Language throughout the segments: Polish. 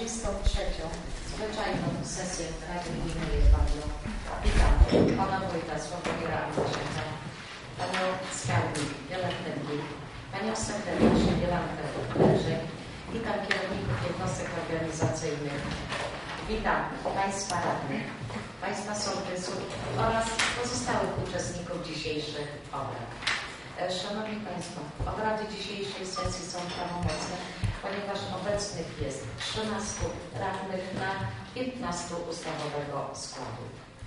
33. Zwyczajną sesję Rady Gminy Jedwabno. Witam Pana Wójta Sławomira Andrzejczyka, Panią Skarbnik Violettę Blik, Panią Sekretarz Jolantę Leżek. Witam kierowników jednostek organizacyjnych. Witam Państwa radnych, Państwa sołtysów oraz pozostałych uczestników dzisiejszych obrad. Szanowni Państwo, obrady dzisiejszej sesji są prawomocne, ponieważ obecnych jest 13 radnych na 15 ustawowego składu.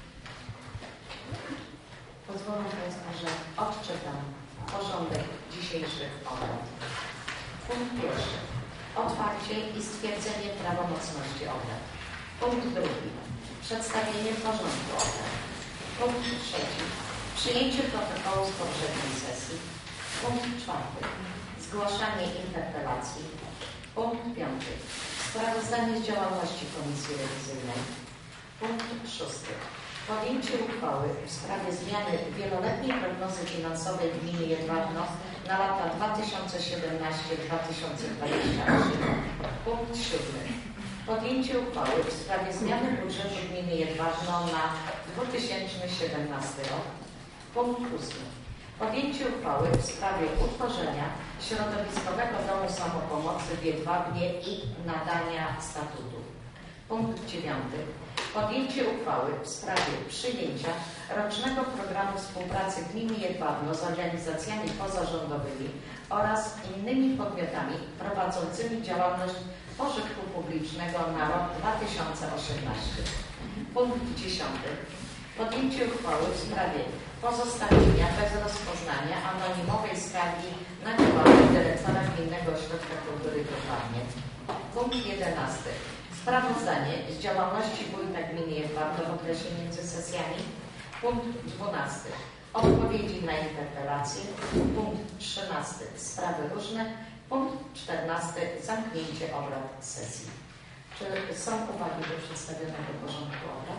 Pozwolą Państwo, że odczytam porządek dzisiejszych obrad. Punkt pierwszy. Otwarcie i stwierdzenie prawomocności obrad. Punkt drugi. Przedstawienie porządku obrad. Punkt trzeci. Przyjęcie protokołu z poprzedniej sesji. Punkt czwarty. Zgłaszanie interpelacji. Punkt piąty. Sprawozdanie z działalności Komisji Rewizyjnej. Punkt szósty. Podjęcie uchwały w sprawie zmiany wieloletniej prognozy finansowej gminy Jedwabno na lata 2017-2028. Punkt siódmy. Podjęcie uchwały w sprawie zmiany budżetu gminy Jedwabno na 2017 rok. Punkt 8. Podjęcie uchwały w sprawie utworzenia Środowiskowego Domu Samopomocy w Jedwabnie i nadania statutu. Punkt 9. Podjęcie uchwały w sprawie przyjęcia rocznego programu współpracy gminy Jedwabno z organizacjami pozarządowymi oraz innymi podmiotami prowadzącymi działalność pożytku publicznego na rok 2018. Punkt 10. Podjęcie uchwały w sprawie pozostawienia bez rozpoznania anonimowej skargi na działalność dyrektora Gminnego Ośrodka Kultury w Jedwabnie. Punkt 11. Sprawozdanie z działalności wójta gminy Jedwabno w okresie między sesjami. Punkt 12. Odpowiedzi na interpelacje. Punkt 13. Sprawy różne. Punkt 14. Zamknięcie obrad sesji. Czy są uwagi do przedstawionego porządku obrad?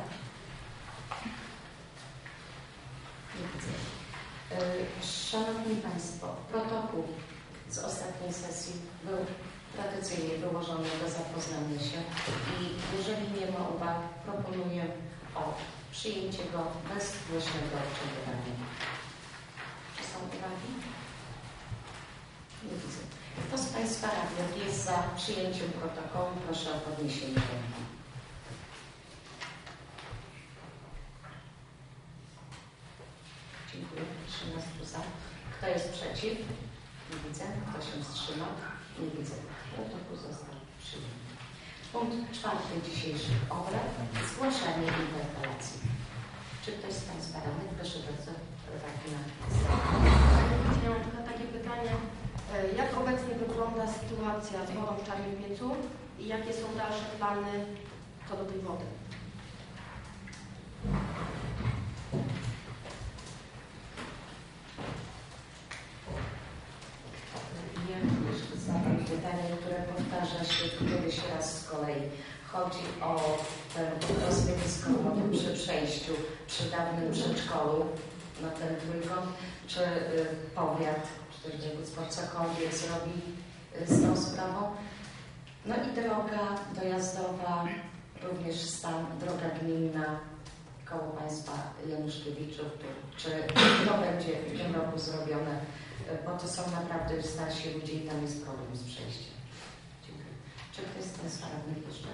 Nie widzę. Szanowni Państwo, protokół z ostatniej sesji był tradycyjnie wyłożony do zapoznania się i jeżeli nie ma uwag, proponuję o przyjęcie go bez głośnego przebywania. Czy są uwagi? Nie widzę. Kto z Państwa radnych jest za przyjęciem protokołu? Proszę o podniesienie ręki. Dziękuję. 13 za. Kto jest przeciw? Nie widzę. Kto się wstrzymał? Nie widzę. Protokół został przyjęty. Punkt 4 dzisiejszych obrad. Zgłaszanie interpelacji. Czy ktoś z Państwa radnych? Proszę bardzo. Ja mam tylko takie pytanie. Jak obecnie wygląda sytuacja z wodą w Czarnym Piecu i jakie są dalsze plany co do tej wody? Ja jeszcze zadam pytanie, które powtarza się któryś raz z kolei. Chodzi o ten rozmiewisko wody przy przejściu, przy dawnym przedszkolu na ten trójkąt. Czy powiat, czy też województwo cokolwiek zrobi z tą sprawą? No i droga dojazdowa, również stan, droga gminna koło państwa Januszkiewiczów. Czy to będzie w tym roku zrobione? Bo to są naprawdę starsi ludzie i tam jest problem z przejściem. Dziękuję. Czy ktoś z Państwa radnych jeszcze?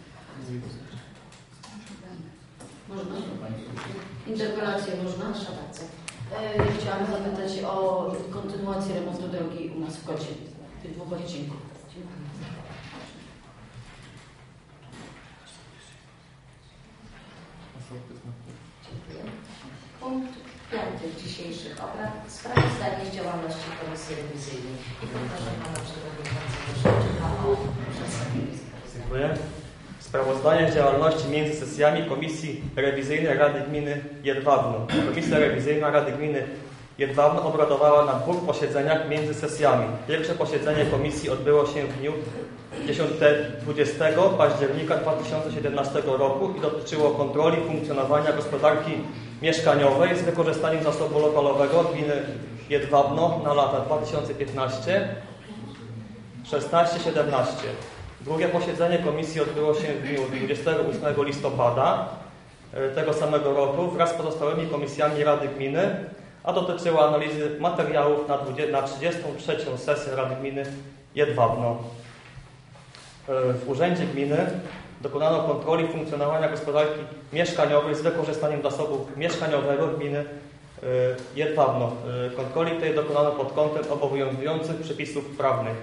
Można? Interpelację można? Proszę bardzo. Chciałam zapytać o kontynuację remontu drogi u nas w Kocie, tych dwóch odcinków. Dziękuję. Dziękuję. Punkt 5 dzisiejszych obrad. Sprawozdanie z działalności Komisji Rewizyjnej. I proszę Pana Przewodniczącego Szewczyka o przedstawienie sprawozdania. Dziękuję. Sprawozdanie z działalności między sesjami Komisji Rewizyjnej Rady Gminy Jedwabno. Komisja Rewizyjna Rady Gminy Jedwabno obradowała na 2 posiedzeniach między sesjami. Pierwsze posiedzenie komisji odbyło się w dniu 20 października 2017 roku i dotyczyło kontroli funkcjonowania gospodarki mieszkaniowej z wykorzystaniem zasobu lokalowego gminy Jedwabno na lata 2015-16-17. Drugie posiedzenie komisji odbyło się w dniu 28 listopada tego samego roku wraz z pozostałymi komisjami Rady Gminy, a dotyczyła analizy materiałów na 33. sesję Rady Gminy Jedwabno. W Urzędzie Gminy dokonano kontroli funkcjonowania gospodarki mieszkaniowej z wykorzystaniem zasobu mieszkaniowego gminy Jedwabno. Kontroli tej dokonano pod kątem obowiązujących przepisów prawnych.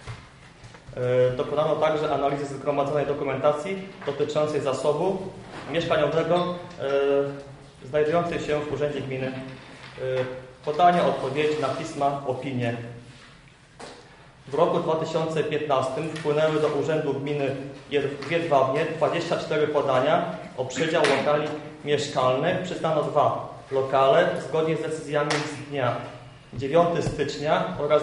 Dokonano także analizy zgromadzonej dokumentacji dotyczącej zasobu mieszkaniowego znajdującej się w Urzędzie Gminy. Podanie odpowiedzi na pisma, opinie. W roku 2015 wpłynęły do Urzędu Gminy w Jedwabnie 24 podania o przydział lokali mieszkalnych. Przyznano 2 lokale zgodnie z decyzjami z dnia 9 stycznia oraz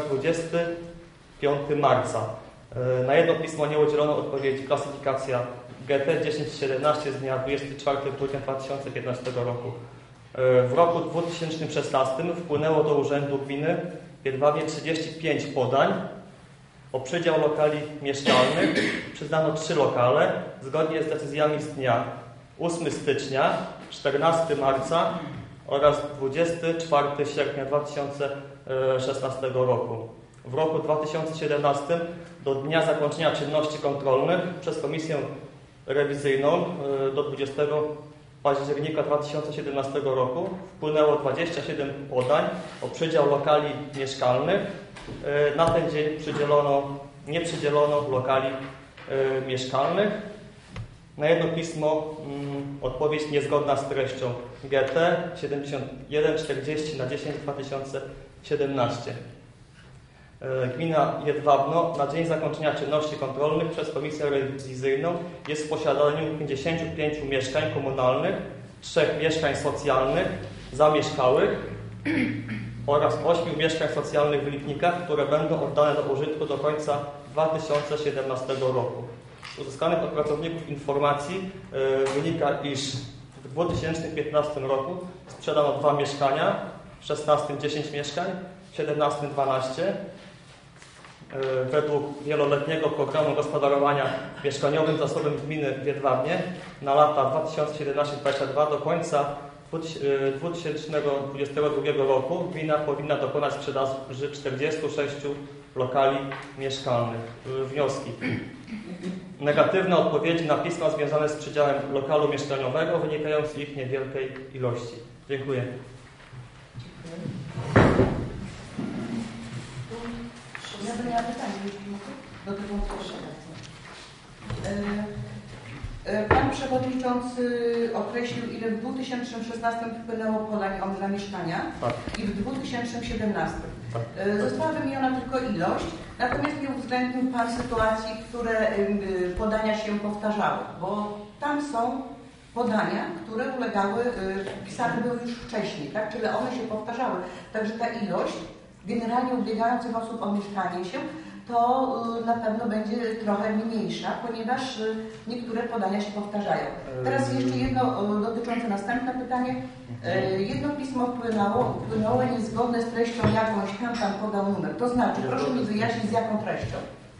25 marca. Na jedno pismo nie udzielono odpowiedzi. Klasyfikacja GT 1017 z dnia 24 grudnia 2015 roku. W roku 2016 wpłynęło do Urzędu Gminy w Jedwabnie 35 podań o przydział lokali mieszkalnych. Przyznano 3 lokale zgodnie z decyzjami z dnia 8 stycznia, 14 marca oraz 24 sierpnia 2016 roku. W roku 2017 do dnia zakończenia czynności kontrolnych przez Komisję Rewizyjną do 20 października 2017 roku wpłynęło 27 podań o przydział lokali mieszkalnych. Na ten dzień nie przydzielono lokali mieszkalnych. Na jedno pismo odpowiedź niezgodna z treścią GT 7140 na 10 2017. Gmina Jedwabno na dzień zakończenia czynności kontrolnych przez Komisję Rewizyjną jest w posiadaniu 55 mieszkań komunalnych, 3 mieszkań socjalnych zamieszkałych oraz 8 mieszkań socjalnych w Lipnikach, które będą oddane do użytku do końca 2017 roku. Z uzyskanych od pracowników informacji wynika, iż w 2015 roku sprzedano 2 mieszkania, w 2016 10 mieszkań, w 2017 12. Według wieloletniego programu gospodarowania mieszkaniowym zasobem gminy w Jedwabnie na lata 2017-2022 do końca 2022 roku gmina powinna dokonać sprzedaży 46 lokali mieszkalnych. Wnioski. Negatywne odpowiedzi na pisma związane z przydziałem lokalu mieszkaniowego wynikają z ich niewielkiej ilości. Dziękuję. Ja bym miała pytanie dotyczące Pan Przewodniczący określił, ile w 2016 wpłynęło podań na mieszkania i w 2017. Została wymieniona tylko ilość, natomiast nie uwzględnił Pan sytuacji, które podania się powtarzały, bo tam są podania, które ulegały, pisane były już wcześniej, tak? Czyli one się powtarzały. Także ta ilość generalnie ubiegających osób o mieszkanie się, to na pewno będzie trochę mniejsza, ponieważ niektóre podania się powtarzają. Teraz jeszcze jedno dotyczące następne pytanie. Jedno pismo wpłynęło niezgodne z treścią jakąś, tam podał numer. To znaczy, proszę mi wyjaśnić, z jaką treścią.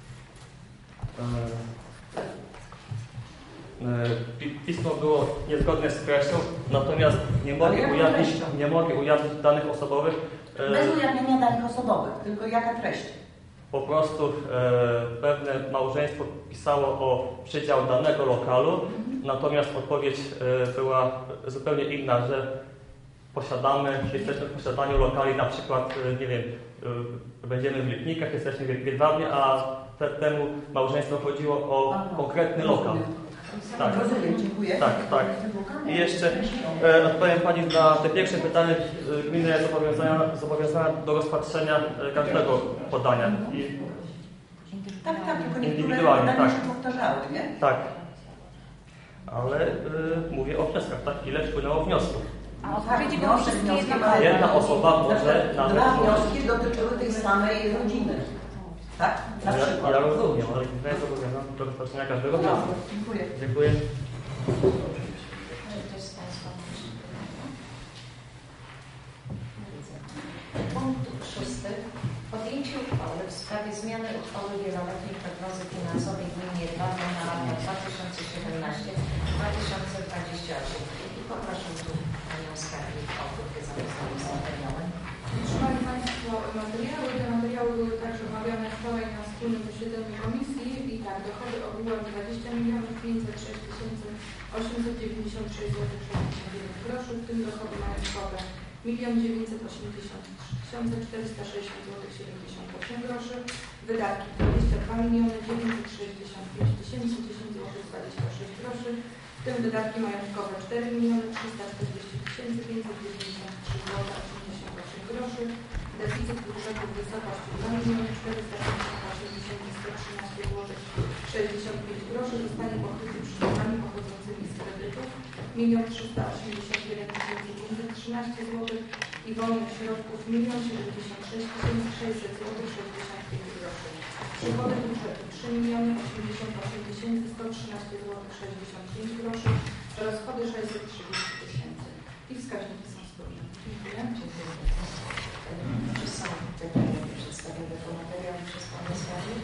Pismo było niezgodne z treścią, natomiast nie mogę ujawnić danych osobowych. Bez ujawnienia danych osobowych, tylko jaka treść? Po prostu pewne małżeństwo pisało o przydział danego lokalu, natomiast odpowiedź była zupełnie inna, że jesteśmy w posiadaniu lokali, na przykład, nie wiem, będziemy w Lipnikach, jesteśmy w Jedwabnie, a temu małżeństwu chodziło o konkretny lokal. Tak, rozumiem, dziękuję. Tak. I jeszcze odpowiem Pani na te pierwsze pytanie. Gmina jest zobowiązana do rozpatrzenia każdego podania. Tak, tylko niektóre podania się powtarzały, nie? Tak. Ale mówię o wnioskach, tak? Ile wpłynęło wniosków? A odpowiedzi były wniosek, wszystkie wnioski jedna osoba może nawet... 2 wnioski dotyczyły tej samej rodziny. Tak? Na przykład. Ja rozumiem, ale gmina jest zobowiązana do rozpatrzenia każdego wniosku. Dziękuję. Dziękuję. Punkt 6. Podjęcie uchwały w sprawie zmiany uchwały wieloletniej prognozy finansowej gminy wspólnym posiedzeniu komisji i tak, dochody ogółem 20 506 896 zł 69 groszy, w tym dochody majątkowe 1 983 460 zł 78 groszy, wydatki 22 965 010 zł 26 groszy, w tym wydatki majątkowe 4 340 593 zł 88 groszy, deficyt budżetu w wysokości 2 458 113 zł 65 groszy zostanie pokryty przychodami pochodzącymi z kredytów 1 381 513 zł i wolnych środków 1 076 600 zł 65 groszy. Przychody budżetu 3 088 113 zł 65 groszy, rozchody 630 000 i wskaźniki są wspólne. Dziękuję. Czy są pytania do przedstawionego materiału przez Pana Sławy?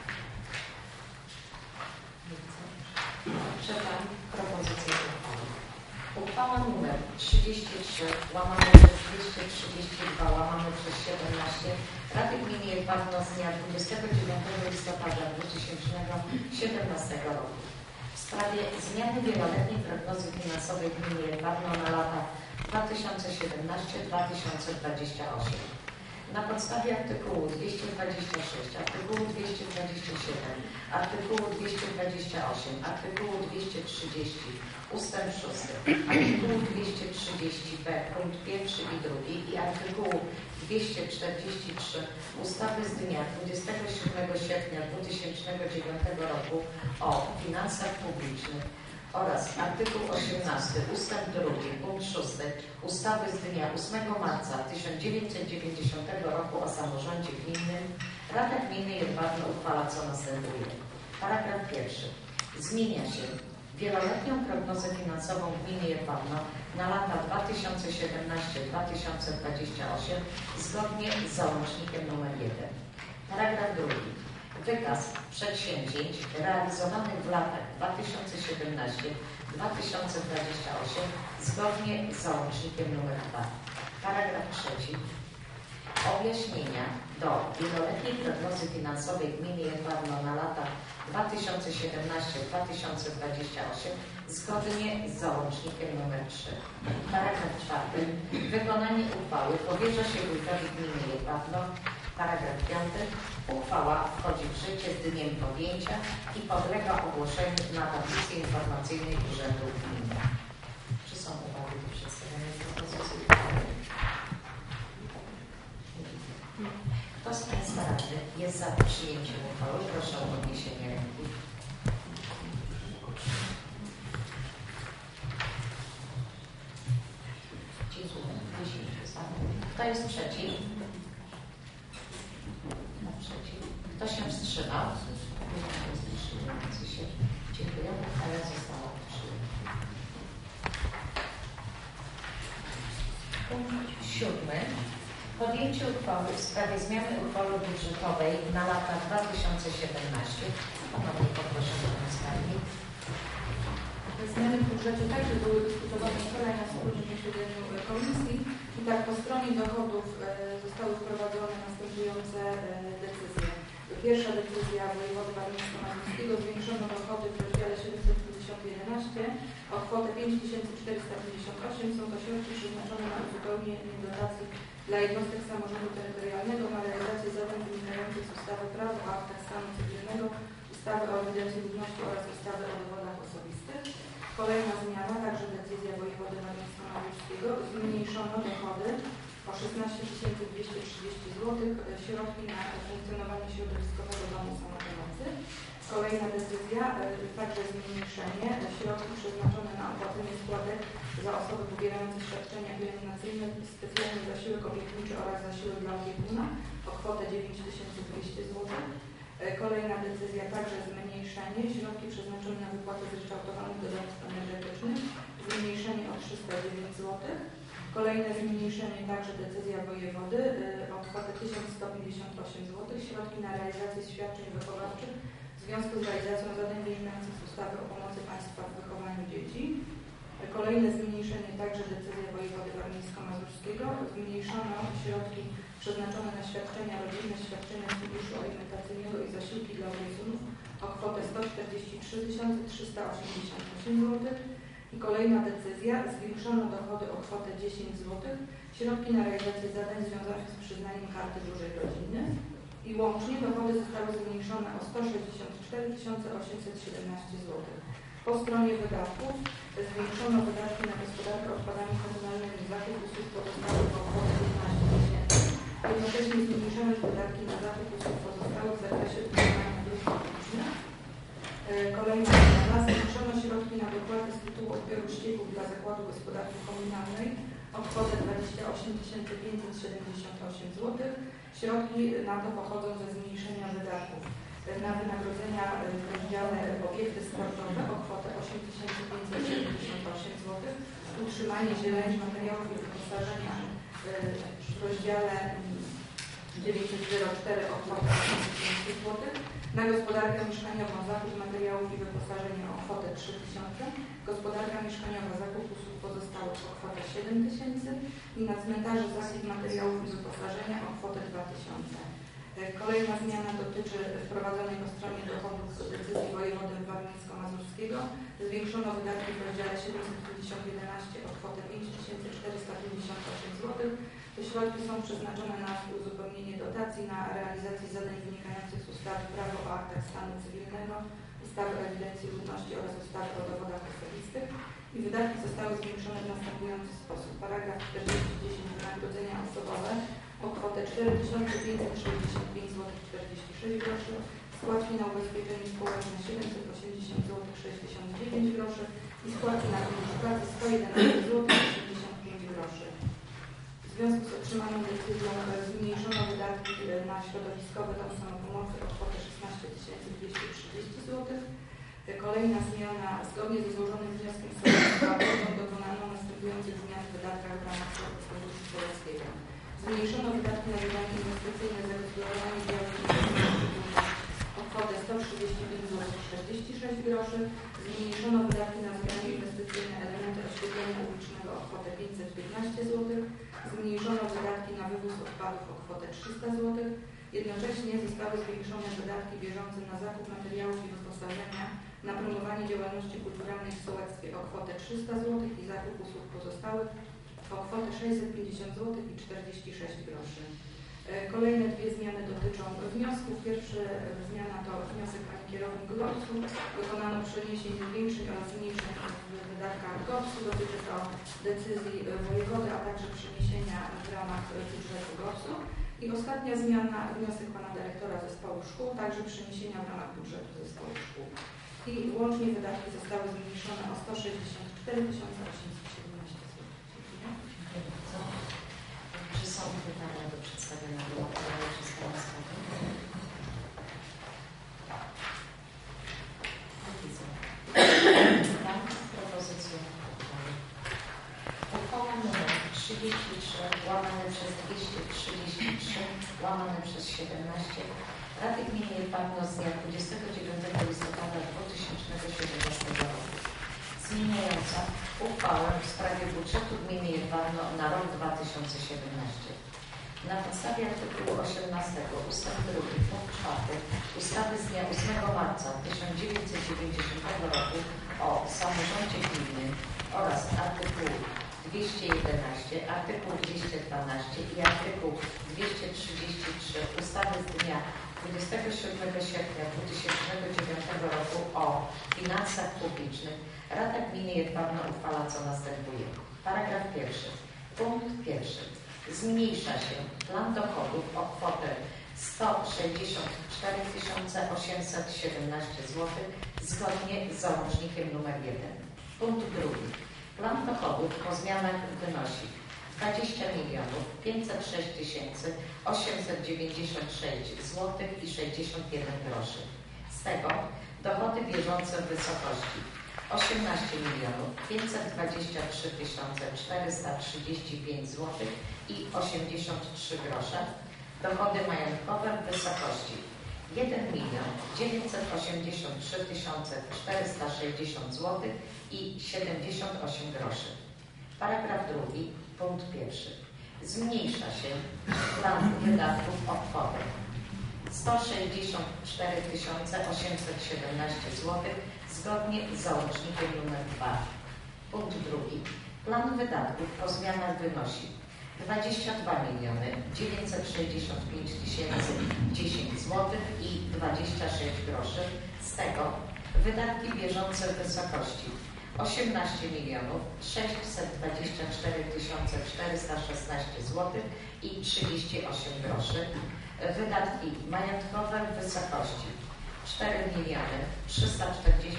Czytam propozycję uchwały. Uchwała nr 33 łamane przez 232 łamane przez 17 Rady Gminy Jedwabno z dnia 29 listopada 2017 roku w sprawie zmiany wieloletniej prognozy finansowej Gminy Jedwabno na lata 2017-2028. Na podstawie artykułu 226, artykułu 227, artykułu 228, artykułu 230 ustęp 6, artykułu 230b punkt 1 i 2 i artykułu 243 ustawy z dnia 27 sierpnia 2009 roku o finansach publicznych oraz artykuł 18 ustęp 2 punkt 6 ustawy z dnia 8 marca 1990 roku o samorządzie gminnym Rada Gminy Jedwabno uchwala co następuje. Paragraf 1. Zmienia się wieloletnią prognozę finansową gminy Jedwabno na lata 2017-2028 zgodnie z załącznikiem nr 1. Paragraf 2. Wykaz przedsięwzięć realizowanych w latach 2017-2028 zgodnie z załącznikiem nr 2. Paragraf 3. Objaśnienia do wieloletniej prognozy finansowej gminy Jedwabno na lata 2017-2028 zgodnie z załącznikiem nr 3. Paragraf 4. Wykonanie uchwały powierza się wójtowi gminy Jedwabno. Paragraf 5. Uchwała wchodzi w życie z dniem podjęcia i podlega ogłoszeniu na tablicy informacyjnej Urzędu Gminy. Czy są uwagi do przedstawienia propozycji uchwały? Kto z Państwa radnych jest za przyjęciem uchwały? Proszę o podniesienie ręki. Dziękuję. Kto jest przeciw? Kto się wstrzymał? Dziękuję. Uchwała została przyjęta. Punkt 7. Podjęcie uchwały w sprawie zmiany uchwały budżetowej na lata 2017. Ponownie poproszę Pana Skarbnik. Zmiany w budżecie także były dyskutowane wczoraj na wspólnym posiedzeniu komisji. I tak po stronie dochodów zostały wprowadzone następujące decyzje. Pierwsza decyzja wojewody warmińsko-mazurskiego: zwiększono dochody w rozdziale 75011 o kwotę 5458. Są to środki przeznaczone na uzupełnienie dotacji dla jednostek samorządu terytorialnego na realizację zadań wynikających z ustawy Prawo o aktach stanu cywilnego, ustawy o ewidencji ludności oraz ustawy o dowodach osobistych. Kolejna zmiana, także decyzja wojewody warmińsko-mazurskiego: zmniejszono dochody o 16 230 zł, środki na funkcjonowanie środowiskowego domu samopomocy. Kolejna decyzja, także zmniejszenie, środki przeznaczone na opłacenie składek za osoby pobierające świadczenia pielęgnacyjne, specjalny zasiłek opiekuńczy oraz zasiłek dla opiekuna o kwotę 9200 zł. Kolejna decyzja, także zmniejszenie, środki przeznaczone na wypłatę zryczałtowanych dodatków energetycznych, zmniejszenie o 309 zł. Kolejne zmniejszenie, także decyzja wojewody o kwotę 1158 zł, środki na realizację świadczeń wychowawczych w związku z realizacją zadań wynikających z ustawy o pomocy państwa w wychowaniu dzieci. Kolejne zmniejszenie, także decyzja wojewody warmińsko-mazurskiego, zmniejszono środki przeznaczone na świadczenia rodzinne, świadczenia z funduszu alimentacyjnego i zasiłki dla opiekunów o kwotę 143 388 zł. I kolejna decyzja, zwiększono dochody o kwotę 10 zł, środki na realizację zadań związanych z przyznaniem Karty Dużej Rodziny i łącznie dochody zostały zmniejszone o 164 817 zł. Po stronie wydatków zwiększono wydatki na gospodarkę odpadami komunalnymi, zakup usług pozostałych o kwotę 15 000. Jednocześnie zmniejszono wydatki na zakup usług pozostałych w zakresie utrzymania dróg publicznych. Kolejna zmiana, zwiększono środki na dopłaty z tytułu odbioru ścieków dla Zakładu Gospodarki Komunalnej o kwotę 28 578 zł. Środki na to pochodzą ze zmniejszenia wydatków na wynagrodzenia w rozdziale obiekty sportowe o kwotę 8578 zł, utrzymanie zieleni materiałów i wyposażenia w rozdziale 904 o kwotę 8000 zł, na gospodarkę mieszkaniową zakup materiałów i wyposażenia o kwotę 3000, gospodarka mieszkaniowa zakup usług pozostałych o kwotę 7000 i na cmentarze zakup materiałów i wyposażenia o kwotę 2000. Kolejna zmiana dotyczy wprowadzonej po stronie dochodów decyzji wojewody warmińsko-mazurskiego. Zwiększono wydatki w rozdziale 75011 o kwotę 5458 zł. Te środki są przeznaczone na uzupełnienie dotacji na realizację zadań wynikających z ustawy Prawo o aktach stanu cywilnego, ustawy o ewidencji ludności oraz ustawy o dowodach osobistych i wydatki zostały zwiększone w następujący sposób. Paragraf 4010 wynagrodzenia osobowe o kwotę 4565 zł 46 groszy, składki na ubezpieczenie społeczne 780 zł 69 groszy i składki na fundusz pracy 111 zł 85 groszy. W związku z otrzymaną decyzją zmniejszono wydatki na środowiskowy dom samopomocy o kwotę 16 230 zł. Kolejna zmiana, zgodnie ze złożonym wnioskiem sołectwa dokonano następujących zmian w wydatkach w ramach funduszu sołeckiego. Zmniejszono wydatki na wydanie inwestycyjne za gospodarowanie działów o kwotę 135 zł 46 groszy. Zmniejszono wydatki na wydanie inwestycyjne elementy oświetlenia publicznego o kwotę 515 zł. Zmniejszono wydatki na wywóz odpadów o kwotę 300 zł. Jednocześnie zostały zwiększone wydatki bieżące na zakup materiałów i wyposażenia, na promowanie działalności kulturalnej w sołectwie o kwotę 300 zł i zakup usług pozostałych o kwotę 650 zł i 46 groszy. Kolejne dwie zmiany dotyczą wniosków. Pierwsza zmiana to wniosek pani kierownik GOPS-u. Dokonano przeniesień zwiększeń oraz zmniejszeń w wydatkach GOPS-u. Dotyczy to decyzji wojewody, a także przeniesienia w ramach budżetu GOPS-u. I ostatnia zmiana, wniosek pana dyrektora zespołu szkół, także przeniesienia w ramach budżetu zespołu szkół. I łącznie wydatki zostały zmniejszone o 164 817 zł. Czy są pytania do przedstawienia materiału przez Pana Skarbę? Widzę. Mam propozycję uchwały. Uchwała nr 33 łamane przez 233 łamane przez 17 Rady Gminy Jedwabno z dnia 29 listopada 2017 roku zmieniająca uchwałę w sprawie budżetu gminy Jedwabno na rok 2017. Na podstawie artykułu 18 ust. 2 punkt 4 ustawy z dnia 8 marca 1990 roku o samorządzie gminy oraz artykułu 211, artykuł 212 i artykuł 233 ustawy z dnia 27 sierpnia 2009 roku o finansach publicznych Rada Gminy Jedwabno uchwala co następuje. Paragraf pierwszy. Punkt pierwszy. Zmniejsza się plan dochodów o kwotę 164 817 zł zgodnie z załącznikiem nr 1. Punkt drugi. Plan dochodów po zmianach wynosi 20 506 896 zł i 61 groszy. Z tego dochody bieżące w wysokości 18 523 435 zł i 83 grosze. Dochody majątkowe w wysokości 1 983 460 zł i 78 groszy. Paragraf drugi, punkt pierwszy. zmniejsza się plan wydatków o kwotę 164 817 zł zgodnie z załącznikiem nr 2. Punkt drugi. Plan wydatków po zmianach wynosi 22 965 010 zł i 26 groszy. Z tego wydatki bieżące w wysokości 18 624 416 zł i 38 groszy. Wydatki majątkowe w wysokości 4 340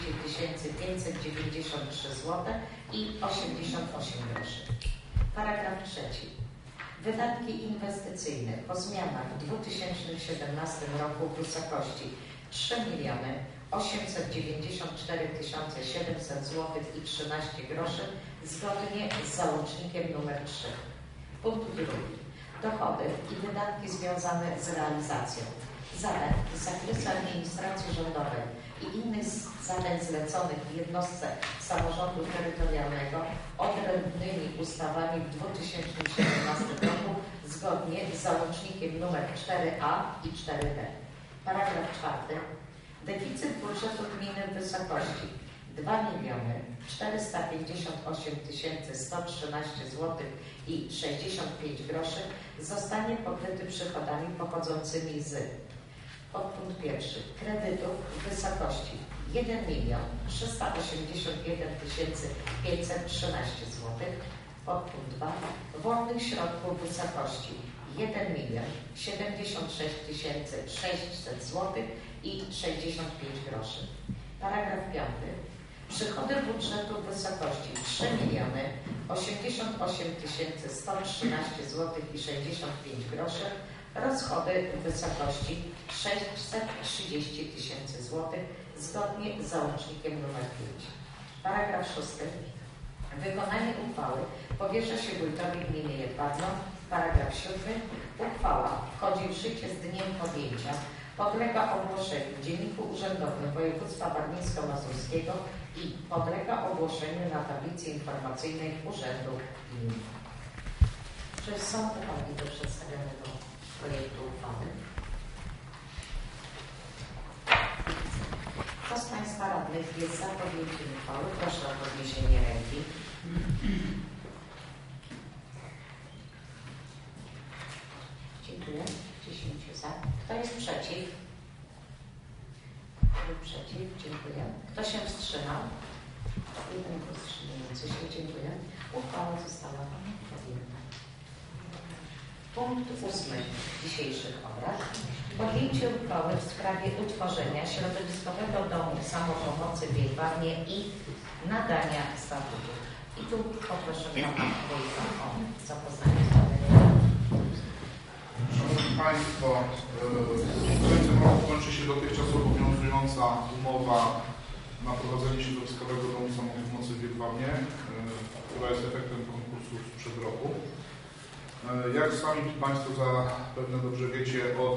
593 zł i 88 groszy. Paragraf trzeci. Wydatki inwestycyjne po zmianach w 2017 roku w wysokości 3 894 700 zł i 13 groszy zgodnie z załącznikiem nr 3. Punkt drugi. Dochody i wydatki związane z realizacją zadań z zakresu administracji rządowej i innych zadań zleconych w jednostce samorządu terytorialnego odrębnymi ustawami w 2017 roku zgodnie z załącznikiem nr 4a i 4b. Paragraf czwarty. Deficyt budżetu gminy w wysokości 2 458 113 zł i 65 groszy zostanie pokryty przychodami pochodzącymi z podpunkt pierwszy kredytów w wysokości 1 381 513 zł, podpunkt 2 wolnych środków w wysokości 1 076 600 zł i 65 groszy. Paragraf 5. Przychody budżetu w wysokości 3 088 113 zł i 65 groszy. Rozchody w wysokości 630 000 zł zgodnie z załącznikiem nr 5. Paragraf 6. Wykonanie uchwały powierza się wójtowi gminy Jedwabno. Paragraf 7. Uchwała wchodzi w życie z dniem podjęcia. Podlega ogłoszeniu w Dzienniku Urzędowym Województwa Warmińsko-Mazurskiego i podlega ogłoszeniu na tablicy informacyjnej Urzędu Gminy. Czy są uwagi do przedstawionego projektu uchwały? Kto z Państwa radnych jest za podjęciem uchwały? Proszę o podniesienie ręki. Dziękuję. 10 za. Kto jest przeciw? Przeciw. Dziękuję. Kto się wstrzymał? Jeden wstrzymujący się. Dziękuję. Uchwała została podjęta. Punkt 8 dzisiejszych obrad. Podjęcie uchwały w sprawie utworzenia Środowiskowego Domu Samopomocy w Jedwabnie i nadania statutu. I tu poproszę Pana Wójta o zapoznanie z danym. Szanowni Państwo, w końcu roku kończy się dotychczas obowiązująca umowa na prowadzenie Środowiskowego Domu Samopomocy w Jedwabnie, która jest efektem konkursu sprzed roku. Jak sami Państwo zapewne dobrze wiecie, od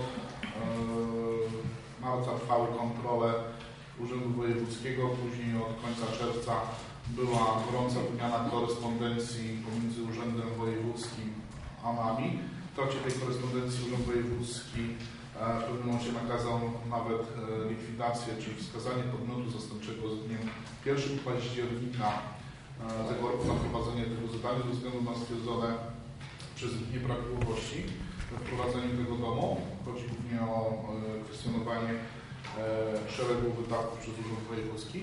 marca trwały kontrole Urzędu Wojewódzkiego, później od końca czerwca była gorąca wymiana korespondencji pomiędzy Urzędem Wojewódzkim a nami. W trakcie tej korespondencji Urząd Wojewódzki w pewnym momencie nakazał nawet likwidację, czyli wskazanie podmiotu zastępczego z dniem 1 października tego roku na prowadzenie tego zadania ze względu na stwierdzone przez nieprawidłowości w prowadzeniu tego domu. Chodzi głównie o kwestionowanie szeregu wydatków przez Urząd Wojewódzki.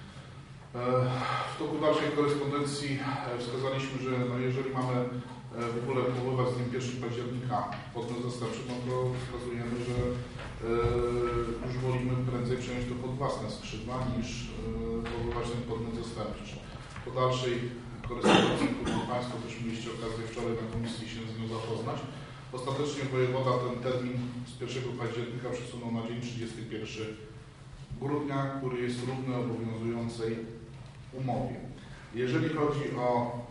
W toku dalszej korespondencji wskazaliśmy, że no jeżeli mamy w ogóle powoływać z dniem 1 października podmiot zastępczy, no to wskazujemy, że już wolimy prędzej przejąć to pod własne skrzydła niż powoływać ten podmiot zastępczy. Po dalszej korespondencji, którą Państwo też mieliście okazję wczoraj na komisji się z nią zapoznać, ostatecznie wojewoda ten termin z 1 października przesunął na dzień 31 grudnia, który jest równy obowiązującej umowie. Jeżeli chodzi o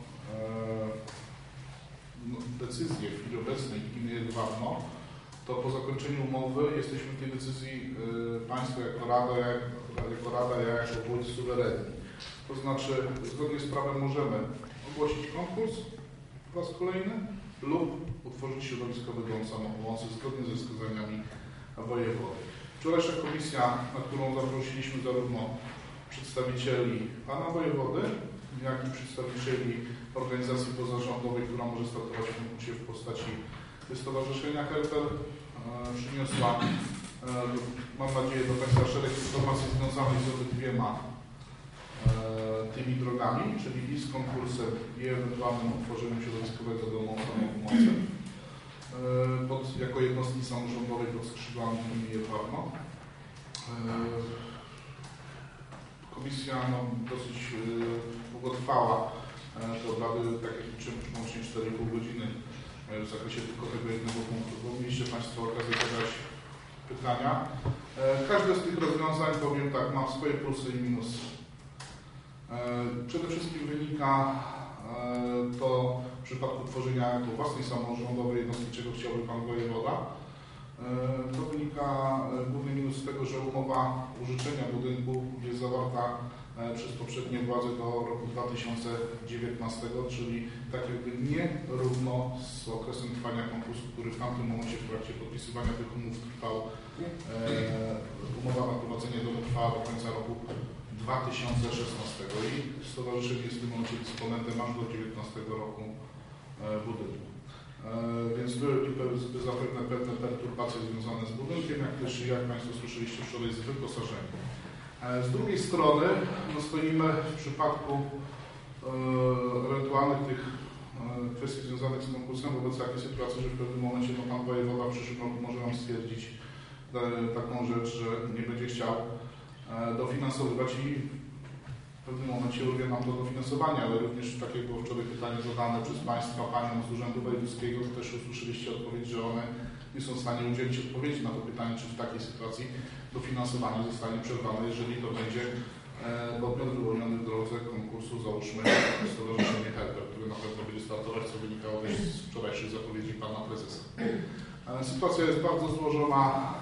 decyzję w chwili obecnej gminy Jedwabno, to po zakończeniu umowy jesteśmy w tej decyzji Państwo jako Rada, ja jako wójt suwerenni. To znaczy, zgodnie z prawem możemy ogłosić konkurs po raz kolejny, lub utworzyć środowiskowy dom samopomocy zgodnie ze wskazaniami wojewody. Wczorajsza komisja, na którą zaprosiliśmy zarówno przedstawicieli pana wojewody, jak i przedstawicieli organizacji pozarządowej, która może startować w konkursie w postaci Stowarzyszenia Helper, przyniosła, mam nadzieję, do Państwa szereg informacji związanych z obydwiema tymi drogami, czyli i z konkursem, i ewentualnym utworzeniem środowiskowego domu samopomocy jako jednostki samorządowej pod skrzydłami gminy Jedwabno. Komisja dosyć długo trwała. Te obrady, tak jak liczymy, łącznie 4,5 godziny w zakresie tylko tego jednego punktu, bo mieliście Państwo okazję zadać pytania. Każde z tych rozwiązań, powiem tak, ma swoje plusy i minusy. Przede wszystkim wynika to w przypadku tworzenia własnej samorządowej jednostki, czego chciałby Pan Wojewoda. To wynika główny minus z tego, że umowa użyczenia budynku jest zawarta przez poprzednie władze do roku 2019, czyli tak jakby nierówno z okresem trwania konkursu, który w tamtym momencie w trakcie podpisywania tych umów trwał. Umowa na prowadzenie domu trwała do końca roku 2016 i stowarzyszenie jest w tym momencie dysponentem aż do 2019 roku budynku. Więc były zapewne pewne perturbacje związane z budynkiem, jak też, jak Państwo słyszeliście wczoraj, z wyposażeniem. Z drugiej strony stoimy w przypadku ewentualnych tych kwestii związanych z konkursem wobec takiej sytuacji, że w pewnym momencie Pan Wojewoda w przyszłym roku może nam stwierdzić taką rzecz, że nie będzie chciał dofinansowywać i w pewnym momencie urwie nam to dofinansowanie, ale również, tak jak było wczoraj pytanie zadane przez Państwa Panią z Urzędu Wojewódzkiego, to też usłyszeliście odpowiedź, że one nie są w stanie udzielić odpowiedzi na to pytanie, czy w takiej sytuacji dofinansowanie zostanie przerwane, jeżeli to będzie podmiot wyłoniony w drodze konkursu, załóżmy Stowarzyszenie Helper, które na pewno będzie startować, co wynikało też z wczorajszych zapowiedzi Pana Prezesa. Sytuacja jest bardzo złożona.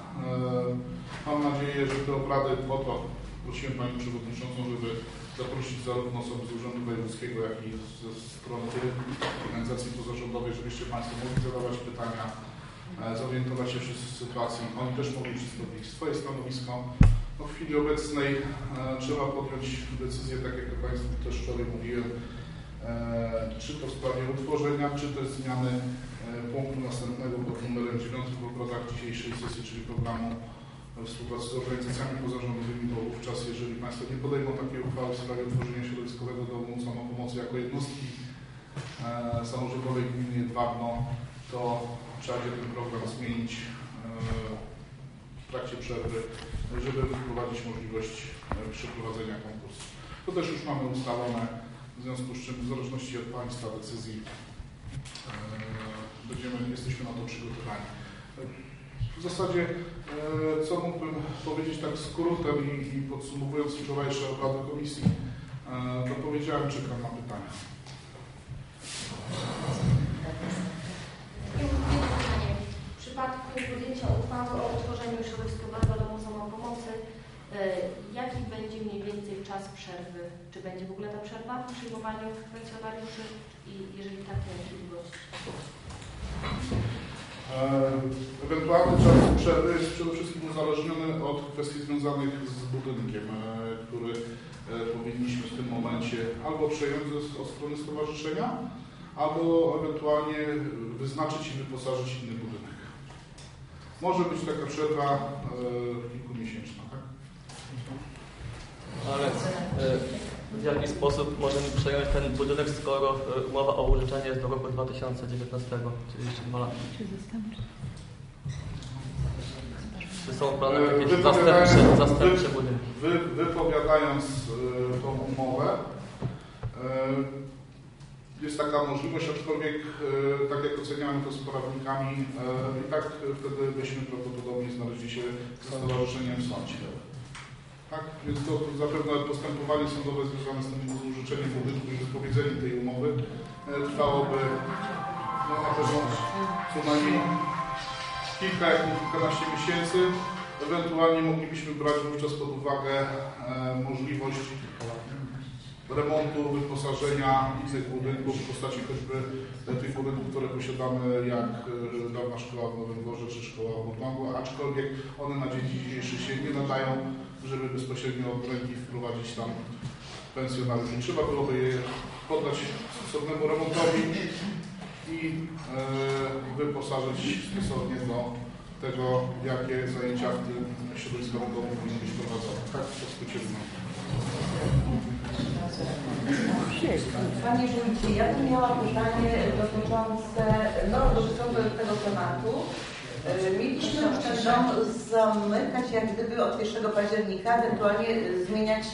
Mam nadzieję, że te obrady po to prosiłem Panią Przewodniczącą, żeby zaprosić zarówno osoby z Urzędu Wojewódzkiego, jak i ze strony organizacji pozarządowej, żebyście Państwo mogli zadawać pytania, zorientować się w sytuacji. Oni też mogli przedstawić swoje stanowisko. No, w chwili obecnej trzeba podjąć decyzję, tak jak Państwu też wczoraj mówiłem, czy to w sprawie utworzenia, czy też zmiany punktu następnego pod numerem 9 w obradach dzisiejszej sesji, czyli programu współpracy z organizacjami pozarządowymi, to wówczas, jeżeli Państwo nie podejmą takiej uchwały w sprawie utworzenia środowiskowego domu samopomocy jako jednostki samorządowej gminy Jedwabno, to trzeba będzie ten program zmienić w trakcie przerwy, żeby wprowadzić możliwość przeprowadzenia konkursu. To też już mamy ustalone, w związku z czym w zależności od Państwa decyzji jesteśmy na to przygotowani. W zasadzie, co mógłbym powiedzieć tak skrótem i podsumowując wczorajsze obrady komisji, to powiedziałem, czekam na pytania. W przypadku podjęcia uchwały o utworzeniu środowiskowego domu samopomocy, jaki będzie mniej więcej czas przerwy? Czy będzie w ogóle ta przerwa w przyjmowaniu pensjonariuszy i jeżeli tak, to jaki ilość? Ewentualny czas przerwy jest przede wszystkim uzależniony od kwestii związanych z budynkiem, który powinniśmy w tym momencie albo przejąć od strony stowarzyszenia, albo ewentualnie wyznaczyć i wyposażyć inny budynek. Może być taka przerwa kilkumiesięczna, tak? Ale w jaki sposób możemy przejąć ten budynek, skoro umowa o użyczenie jest do roku 2019, czyli jeszcze 2 lata? Czy są plany jakieś zastępcze budynki? Wypowiadając tą umowę, jest taka możliwość, aczkolwiek tak jak oceniamy to z prawnikami, i tak wtedy byśmy prawdopodobnie znaleźli się ze stowarzyszeniem w sądzie. Tak, więc to zapewne postępowanie sądowe związane z tym użyczeniem budynku i wypowiedzeniem tej umowy trwałoby na pewno co najmniej kilka, jak nie kilkanaście miesięcy. Ewentualnie moglibyśmy brać wówczas pod uwagę możliwość remontu, wyposażenia innych budynków w postaci choćby tych budynków, które posiadamy, jak dawna szkoła w Nowym Dworze czy szkoła w Murmangu, aczkolwiek one na dzień dzisiejszy się nie nadają, żeby bezpośrednio od ręki wprowadzić tam pensjonariuszy. Trzeba byłoby je poddać stosownemu remontowi i wyposażyć stosownie do tego, jakie zajęcia w tym środowiskowym domu powinny być prowadzone. Tak, to skrócie. Panie Wójcie, ja bym miała pytanie dotyczące tego tematu. Mieliśmy ten dom zamykać jak gdyby od 1 października, ewentualnie zmieniać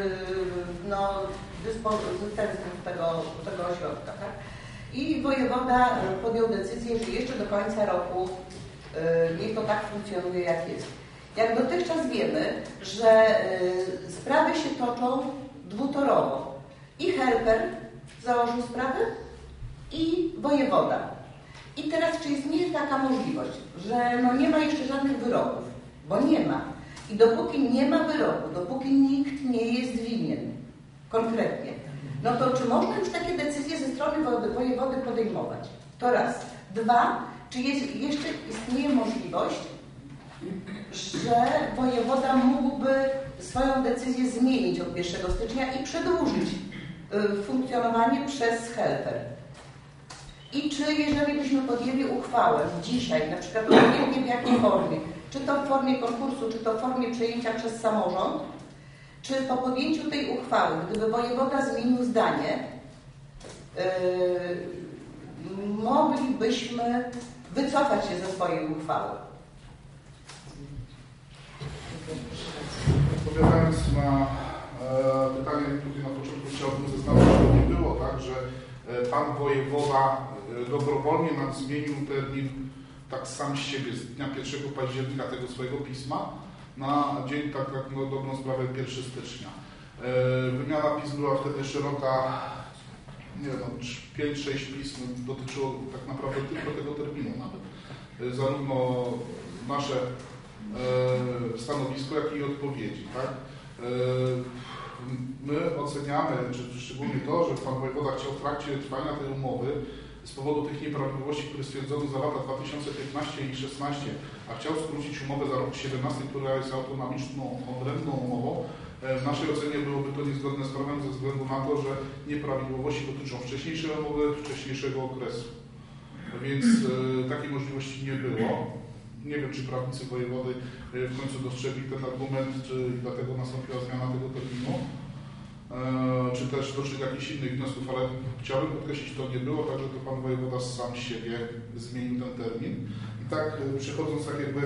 dyspozycję tego ośrodka. Tak? I wojewoda podjął decyzję, że jeszcze do końca roku niech to tak funkcjonuje, jak jest. Jak dotychczas wiemy, że sprawy się toczą dwutorowo. I helper założył sprawę, i wojewoda. I teraz czy istnieje taka możliwość, że nie ma jeszcze żadnych wyroków, bo nie ma. I dopóki nie ma wyroku, dopóki nikt nie jest winien konkretnie, no to czy można już takie decyzje ze strony wojewody podejmować? To raz. Dwa, czy jeszcze istnieje możliwość, że wojewoda mógłby swoją decyzję zmienić od 1 stycznia i przedłużyć funkcjonowanie przez helper? I czy jeżeli byśmy podjęli uchwałę dzisiaj, na przykład obojętnie w jakiej formie, czy to w formie konkursu, czy to w formie przejęcia przez samorząd, czy po podjęciu tej uchwały, gdyby wojewoda zmienił zdanie, moglibyśmy wycofać się ze swojej uchwały? Odpowiadając na pytanie, które na początku chciałbym zaznaczyć, że nie było tak, że pan wojewoda dobrowolnie nam zmienił termin tak sam z siebie z dnia 1 października tego swojego pisma na dzień, tak jak dobrą sprawę 1 stycznia. Wymiana pism była wtedy szeroka, nie wiem, 5-6 pism dotyczyło tak naprawdę tylko tego terminu nawet. Zarówno nasze stanowisko, jak i odpowiedzi. Tak? My oceniamy, czy szczególnie to, że pan wojewoda chciał w trakcie trwania tej umowy z powodu tych nieprawidłowości, które stwierdzono za lata 2015 i 2016, a chciał skrócić umowę za rok 2017, która jest autonomiczną, odrębną umową, w naszej ocenie byłoby to niezgodne z prawem ze względu na to, że nieprawidłowości dotyczą wcześniejszej umowy, wcześniejszego okresu. Więc takiej możliwości nie było. Nie wiem, czy prawnicy wojewody w końcu dostrzegli ten argument, czy dlatego nastąpiła zmiana tego terminu, czy też doszli do jakichś innych wniosków, ale chciałbym podkreślić, to nie było, także to pan wojewoda sam z siebie zmienił ten termin. I tak przechodząc tak jakby,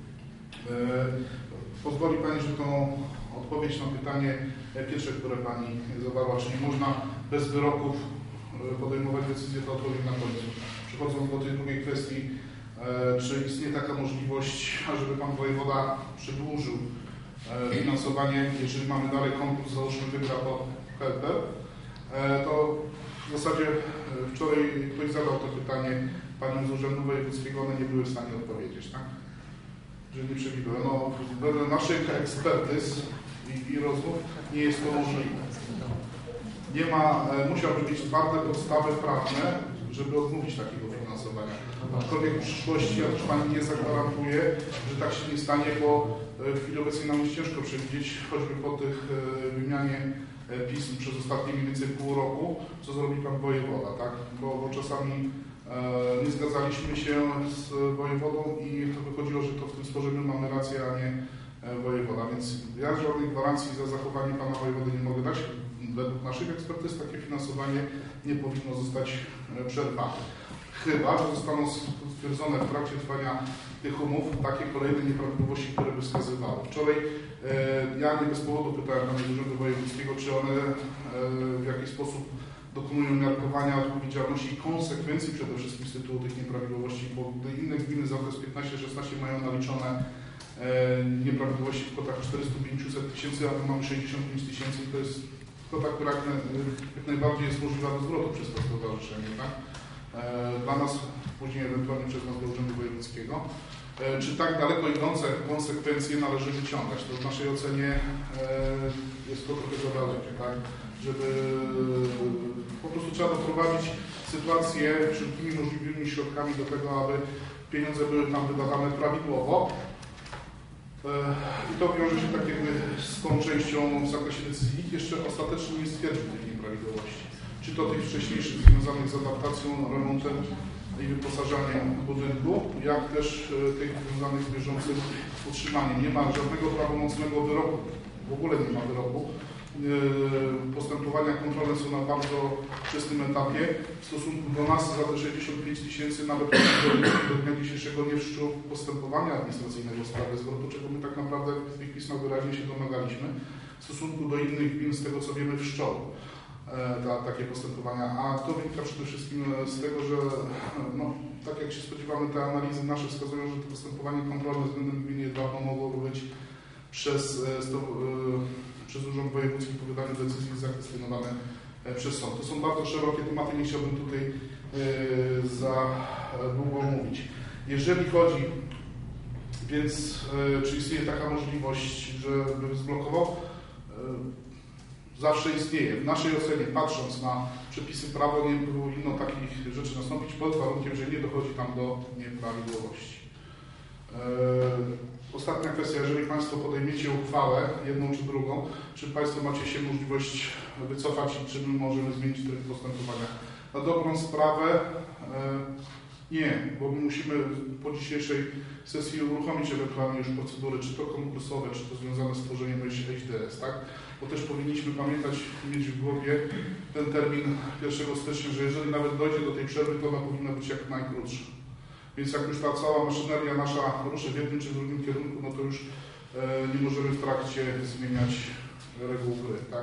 pozwoli Pani, że tą odpowiedź na pytanie pierwsze, które Pani zadała, czyli można bez wyroków podejmować decyzję, to odpowiem na końcu. Przechodząc do tej drugiej kwestii, czy istnieje taka możliwość, ażeby pan wojewoda przedłużył finansowanie, jeżeli mamy dalej konkurs, załóżmy wygra to helper, to w zasadzie wczoraj ktoś zadał to pytanie paniom z Urzędu Wojewódzkiego, one nie były w stanie odpowiedzieć, tak? Że nie przewidują. No, wedle naszych ekspertyz i rozmów nie jest to możliwe. Nie ma, musiałby być twarde podstawy prawne, żeby odmówić takiego finansowania. Aczkolwiek w przyszłości, ja też Pani nie zagwarantuję, że tak się nie stanie, bo w chwili obecnej nam jest ciężko przewidzieć, choćby po tych wymianie pism przez ostatnie mniej więcej pół roku, co zrobi Pan wojewoda, tak? Bo czasami nie zgadzaliśmy się z wojewodą i to wychodziło, że to w tym sporze my mamy rację, a nie wojewoda. Więc ja żadnej gwarancji za zachowanie Pana wojewody nie mogę dać. Według naszych ekspertyz takie finansowanie nie powinno zostać przerwane. Chyba że zostaną stwierdzone w trakcie trwania tych umów takie kolejne nieprawidłowości, które by wskazywały. Wczoraj ja nie bez powodu pytałem Pana z Urzędu Wojewódzkiego, czy one w jakiś sposób dokonują miarkowania odpowiedzialności i konsekwencji przede wszystkim z tytułu tych nieprawidłowości, bo inne gminy za okres 15-16 mają naliczone nieprawidłowości w kwotach 400-500 tysięcy, a my mamy 65 tysięcy i to jest kwota, która jak najbardziej jest możliwa do zwrotu przez to stowarzyszenie. Tak? Dla nas, później ewentualnie przez nas do Urzędu Wojewódzkiego. Czy tak daleko idące konsekwencje należy wyciągać? To w naszej ocenie jest to trochę za daleko, tak? żeby po prostu trzeba doprowadzić sytuację wszelkimi możliwymi środkami do tego, aby pieniądze były tam wydawane prawidłowo. I to wiąże się tak jakby z tą częścią w zakresie decyzji. Nikt jeszcze ostatecznie nie stwierdził tych nieprawidłowości. Czy to tych wcześniejszych związanych z adaptacją, remontem i wyposażaniem budynku, jak też tych związanych z bieżącym utrzymaniem. Nie ma żadnego prawomocnego wyroku, w ogóle nie ma wyroku. Postępowania kontrolne są na bardzo wczesnym etapie. W stosunku do nas za te 65 000 nawet do dnia dzisiejszego nie wszczął postępowania administracyjnego w sprawie zwrotu, czego my tak naprawdę w tych pismach wyraźnie się domagaliśmy. W stosunku do innych gmin, z tego co wiemy, wszczął takie postępowania. A to wynika przede wszystkim z tego, że no, tak jak się spodziewamy, te analizy nasze wskazują, że to postępowanie kontrolne względem gminy dawno mogło być przez Urząd Wojewódzki po wydaniu decyzji zakwestionowane przez sąd. To są bardzo szerokie tematy, nie chciałbym tutaj za długo mówić. Jeżeli chodzi, więc czy istnieje taka możliwość, żeby zblokował? Zawsze istnieje. W naszej ocenie, patrząc na przepisy prawa, nie powinno takich rzeczy nastąpić pod warunkiem, że nie dochodzi tam do nieprawidłowości. Ostatnia kwestia, jeżeli Państwo podejmiecie uchwałę, jedną czy drugą, czy Państwo macie się możliwość wycofać i czy my możemy zmienić tryb postępowania? Na dobrą sprawę nie, bo my musimy po dzisiejszej sesji uruchomić ewentualnie już procedury, czy to konkursowe, czy to związane z tworzeniem HDS, tak? Bo też powinniśmy pamiętać, mieć w głowie ten termin 1 stycznia, że jeżeli nawet dojdzie do tej przerwy, to ona powinna być jak najkrótsza. Więc jak już ta cała maszyneria nasza ruszy w jednym czy w drugim kierunku, no to już nie możemy w trakcie zmieniać reguł gry, tak?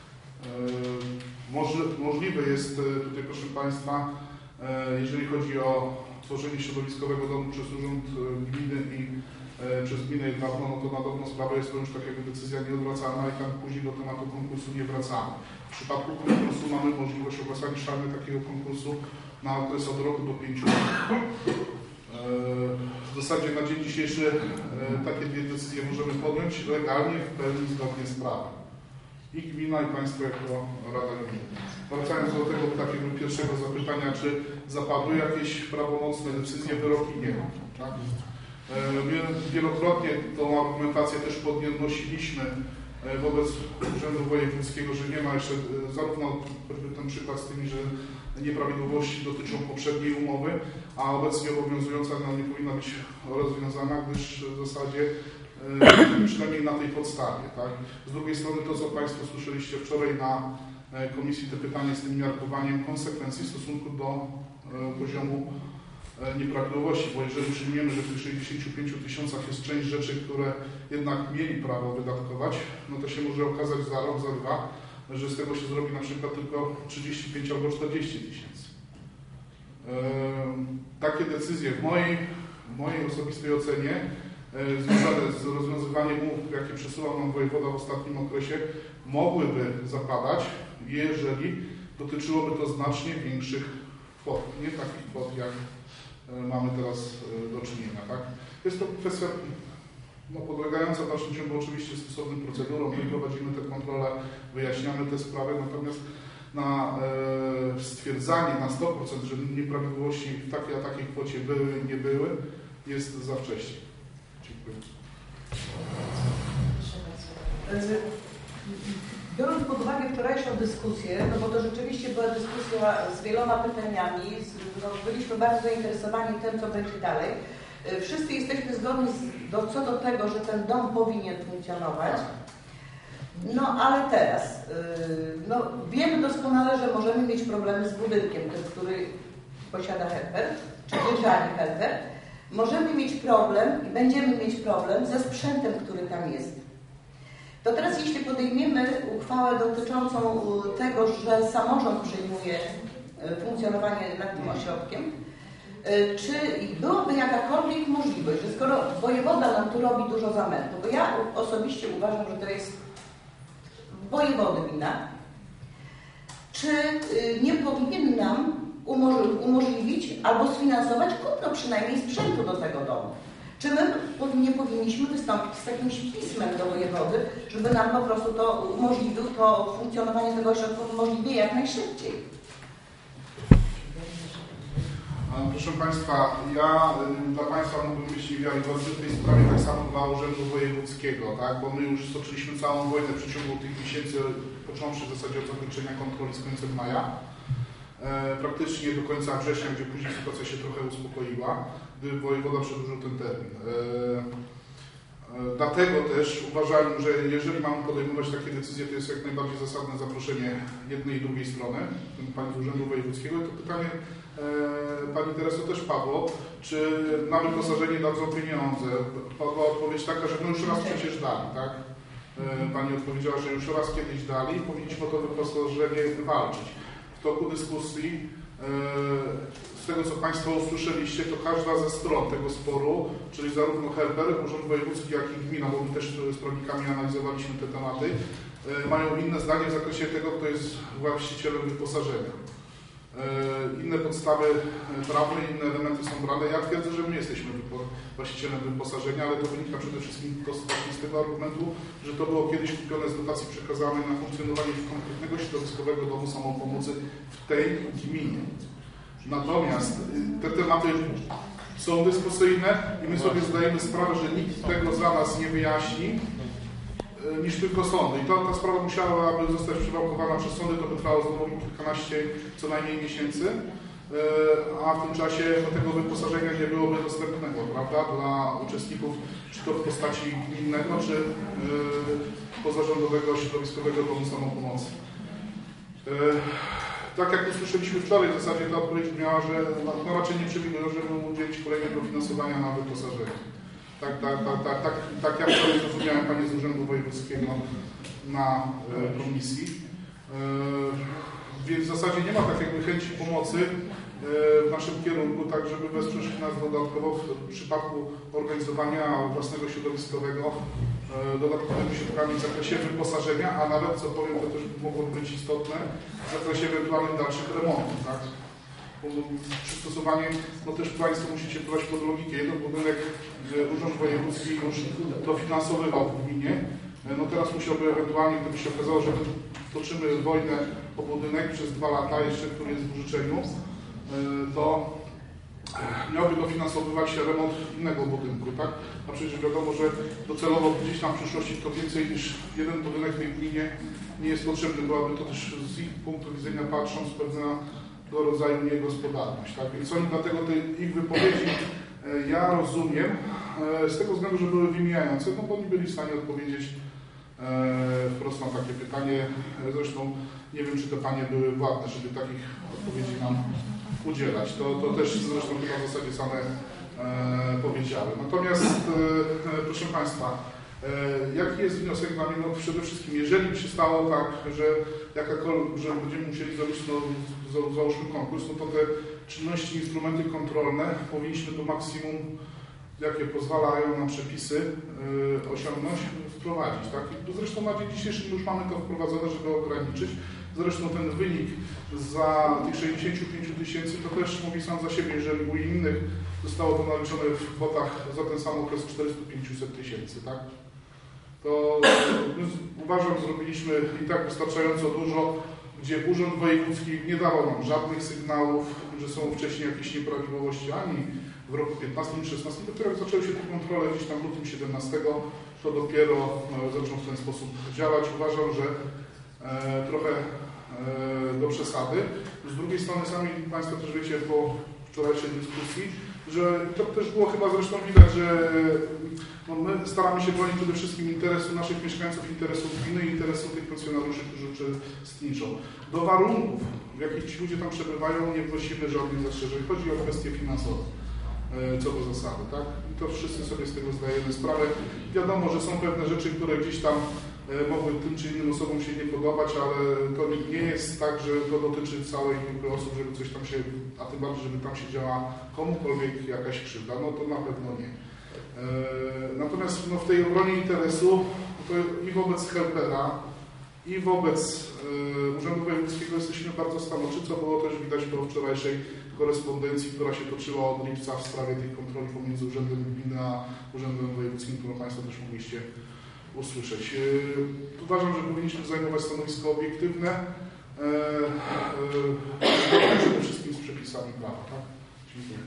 Możliwe jest tutaj, proszę Państwa, jeżeli chodzi o tworzenie środowiskowego domu przez Urząd Gminy i przez gminę Jedwabno, no to na dobrą sprawę jest to już tak jakby decyzja nieodwracalna i tam później do tematu konkursu nie wracamy. W przypadku konkursu mamy możliwość ogłaszania takiego konkursu na okres od roku do 5 lat. W zasadzie na dzień dzisiejszy takie dwie decyzje możemy podjąć legalnie, w pełni zgodnie z prawem. I gmina, i Państwo jako Rada Gminy. Wracając do tego takiego pierwszego zapytania, czy zapadły jakieś prawomocne decyzje, wyroki nie ma. Tak? Wielokrotnie tą argumentację też podnosiliśmy wobec Urzędu Wojewódzkiego, że nie ma jeszcze, zarówno ten przykład z tymi, że nieprawidłowości dotyczą poprzedniej umowy, a obecnie obowiązująca nie powinna być rozwiązana, gdyż w zasadzie przynajmniej na tej podstawie. Tak? Z drugiej strony to, co Państwo słyszeliście wczoraj na komisji, te pytanie z tym miarkowaniem konsekwencji w stosunku do poziomu nieprawidłowości, bo jeżeli przyjmiemy, że w tych 65 000 jest część rzeczy, które jednak mieli prawo wydatkować, no to się może okazać za rok, za dwa, że z tego się zrobi na przykład tylko 35 albo 40 000. Takie decyzje w mojej osobistej ocenie związane z rozwiązywaniem umów, jakie przesyłał nam wojewoda w ostatnim okresie, mogłyby zapadać, jeżeli dotyczyłoby to znacznie większych kwot, nie takich kwot, jak mamy teraz do czynienia. Tak? Jest to kwestia podlegająca w dalszym ciągu oczywiście stosownym procedurom. My prowadzimy te kontrole, wyjaśniamy te sprawy, natomiast na stwierdzanie na 100%, że nieprawidłowości w takiej a takiej kwocie były i nie były, jest za wcześnie. Dziękuję. Biorąc pod uwagę wczorajszą dyskusję, no bo to rzeczywiście była dyskusja z wieloma pytaniami, byliśmy bardzo zainteresowani tym, co będzie dalej. Wszyscy jesteśmy zgodni co do tego, że ten dom powinien funkcjonować. No ale teraz, wiemy doskonale, że możemy mieć problemy z budynkiem, ten, który posiada Herbert, czy dzierżawi Herbert. Możemy mieć problem i będziemy mieć problem ze sprzętem, który tam jest. To teraz jeśli podejmiemy uchwałę dotyczącą tego, że samorząd przyjmuje funkcjonowanie nad tym ośrodkiem, czy byłaby jakakolwiek możliwość, że skoro wojewoda nam tu robi dużo zamętu, bo ja osobiście uważam, że to jest wojewody wina, czy nie powinien nam umożliwić albo sfinansować kupno przynajmniej sprzętu do tego domu. Czy my nie powinniśmy wystąpić z jakimś pismem do wojewody, żeby nam po prostu to umożliwił, to funkcjonowanie tego ośrodka możliwie jak najszybciej? Proszę Państwa, ja dla Państwa mógłbym być niewiarygodny w tej sprawie, tak samo dla Urzędu Wojewódzkiego, tak? Bo my już stoczyliśmy całą wojnę w przeciągu tych miesięcy, począwszy w zasadzie od zakończenia kontroli z końcem maja, praktycznie do końca września, gdzie później sytuacja się trochę uspokoiła, gdy wojewoda przedłużył ten termin. Dlatego też uważałem, że jeżeli mamy podejmować takie decyzje, to jest jak najbardziej zasadne zaproszenie jednej i drugiej strony, Pani z Urzędu Wojewódzkiego. To pytanie Pani Tereso też padło, czy na wyposażenie dadzą pieniądze. Padła odpowiedź taka, że no już raz przecież dali, tak? Pani odpowiedziała, że już raz kiedyś dali i powinniśmy o to wyposażenie walczyć. W toku dyskusji, z tego co Państwo usłyszeliście, to każda ze stron tego sporu, czyli zarówno Herber, Urząd Wojewódzki, jak i gmina, bo my też z prawnikami analizowaliśmy te tematy, mają inne zdanie w zakresie tego, kto jest właścicielem wyposażenia. Inne podstawy prawne, inne elementy są brane. Ja twierdzę, że my jesteśmy właścicielem wyposażenia, ale to wynika przede wszystkim z tego argumentu, że to było kiedyś kupione z dotacji przekazanej na funkcjonowanie konkretnego środowiskowego domu samopomocy w tej gminie. Natomiast te tematy są dyskusyjne i my sobie zdajemy sprawę, że nikt tego za nas nie wyjaśni, niż tylko sądy. I ta sprawa musiałaby zostać przywałkowana przez sądy, to by trwało znowu kilkanaście co najmniej miesięcy, a w tym czasie tego wyposażenia nie byłoby dostępnego, prawda, dla uczestników, czy to w postaci gminnego, czy pozarządowego, środowiskowego domu samopomocy. Tak jak usłyszeliśmy wczoraj, w zasadzie ta odpowiedź miała, że no raczej nie przewidują, żeby udzielić kolejnego finansowania na wyposażenie. Tak ja wczoraj zrozumiałem Panie z Urzędu Wojewódzkiego na komisji. Więc w zasadzie nie ma takiej chęci pomocy w naszym kierunku, tak żeby wesprzeć nas dodatkowo w przypadku organizowania własnego środowiskowego dodatkowymi środkami w zakresie wyposażenia, a nawet, co powiem, to też mogło być istotne, w zakresie ewentualnych dalszych remontów. Tak? Przystosowanie, no też Państwo musicie prowadzić pod logikę. Jeden budynek Urząd Wojewódzki już dofinansowywał w gminie. No teraz musiałby ewentualnie, gdyby się okazało, że toczymy wojnę o budynek przez 2 lata, jeszcze który jest w użyczeniu, to miałby dofinansowywać remont innego budynku, tak? A przecież wiadomo, że docelowo gdzieś tam w przyszłości to więcej niż jeden budynek w tej gminie nie jest potrzebny, byłaby to też z ich punktu widzenia patrząc pewna do rodzaju niegospodarność, tak? Więc oni dlatego te ich wypowiedzi ja rozumiem z tego względu, że były wymijające, no bo oni byli w stanie odpowiedzieć wprost na takie pytanie. Zresztą nie wiem, czy te panie były władne, żeby takich odpowiedzi nam udzielać. To też zresztą chyba w zasadzie same powiedziały. Natomiast proszę Państwa, jaki jest wniosek dla mnie? No przede wszystkim, jeżeli by się stało tak, że będziemy musieli zrobić, no, załóżmy konkurs, no to te czynności, instrumenty kontrolne powinniśmy do maksimum, jakie pozwalają nam przepisy osiągnąć, wprowadzić. Tak? I zresztą na dzień dzisiejszy już mamy to wprowadzone, żeby ograniczyć. Zresztą ten wynik za tych 65 000 to też mówi sam za siebie, jeżeli u innych zostało to naliczone w kwotach za ten sam okres 400-500 000, tak? To uważam, zrobiliśmy i tak wystarczająco dużo, gdzie Urząd Wojewódzki nie dawał nam żadnych sygnałów, że są wcześniej jakieś nieprawidłowości, ani w roku 15-16, dopiero jak zaczęły się te kontrole gdzieś tam w lutym 17, to dopiero zaczął w ten sposób działać. Uważam, że trochę do przesady. Z drugiej strony sami Państwo też wiecie po wczorajszej dyskusji, że to też było chyba zresztą widać, że no my staramy się bronić przede wszystkim interesu naszych mieszkańców, interesu gminy i interesu tych pensjonariuszy, którzy uczestniczą. Do warunków, w jakich ci ludzie tam przebywają, nie wnosimy żadnych zastrzeżeń. Chodzi o kwestie finansowe, co do zasady, tak? I to wszyscy sobie z tego zdajemy sprawę. Wiadomo, że są pewne rzeczy, które gdzieś tam mogły tym czy innym osobom się nie podobać, ale to nie jest tak, że to dotyczy całej grupy osób, żeby coś tam się, a tym bardziej, żeby tam się działa komukolwiek jakaś krzywda. No to na pewno nie. Natomiast no, w tej obronie interesu to i wobec Helpera, i wobec Urzędu Wojewódzkiego jesteśmy bardzo stanowczy, co było też widać po wczorajszej korespondencji, która się toczyła od lipca w sprawie tych kontroli pomiędzy Urzędem Gminy a Urzędem Wojewódzkim, którą Państwo też mogliście usłyszeć. Uważam, że powinniśmy zajmować stanowisko obiektywne, przede wszystkim z przepisami prawa. Tak? Dziękuję.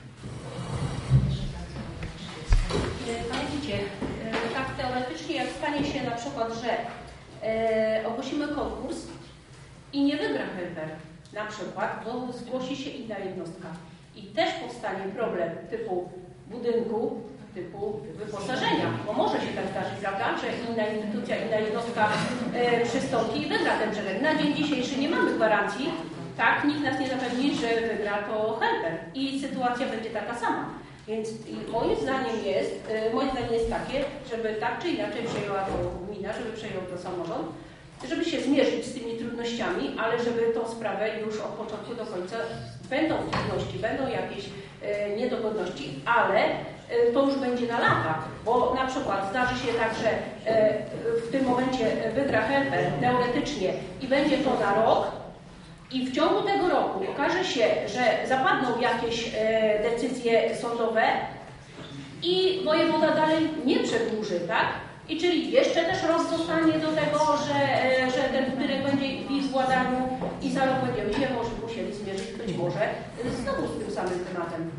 Panie Wicie, tak teoretycznie jak stanie się na przykład, że ogłosimy konkurs i nie wygra helper, na przykład, bo zgłosi się inna jednostka i też powstanie problem typu budynku, typu wyposażenia, bo może się tak zdarzyć, prawda, że inna instytucja, inna jednostka przystąpi i wygra ten przetarg. Na dzień dzisiejszy nie mamy gwarancji, tak, nikt nas nie zapewni, że wygra to helper i sytuacja będzie taka sama. Więc moim zdaniem jest takie, żeby tak czy inaczej przejęła to gmina, żeby przejął to samorząd, żeby się zmierzyć z tymi trudnościami, ale żeby tą sprawę już od początku do końca będą trudności, będą jakieś niedogodności, ale to już będzie na lata, bo na przykład zdarzy się tak, że w tym momencie wygra helper teoretycznie i będzie to na rok i w ciągu tego roku okaże się, że zapadną jakieś decyzje sądowe i wojewoda dalej nie przedłuży, tak? I czyli jeszcze też rok zostanie do tego, że ten budynek będzie w ich władaniu i za rok będziemy się może musieli zmierzyć być może znowu z tym samym tematem.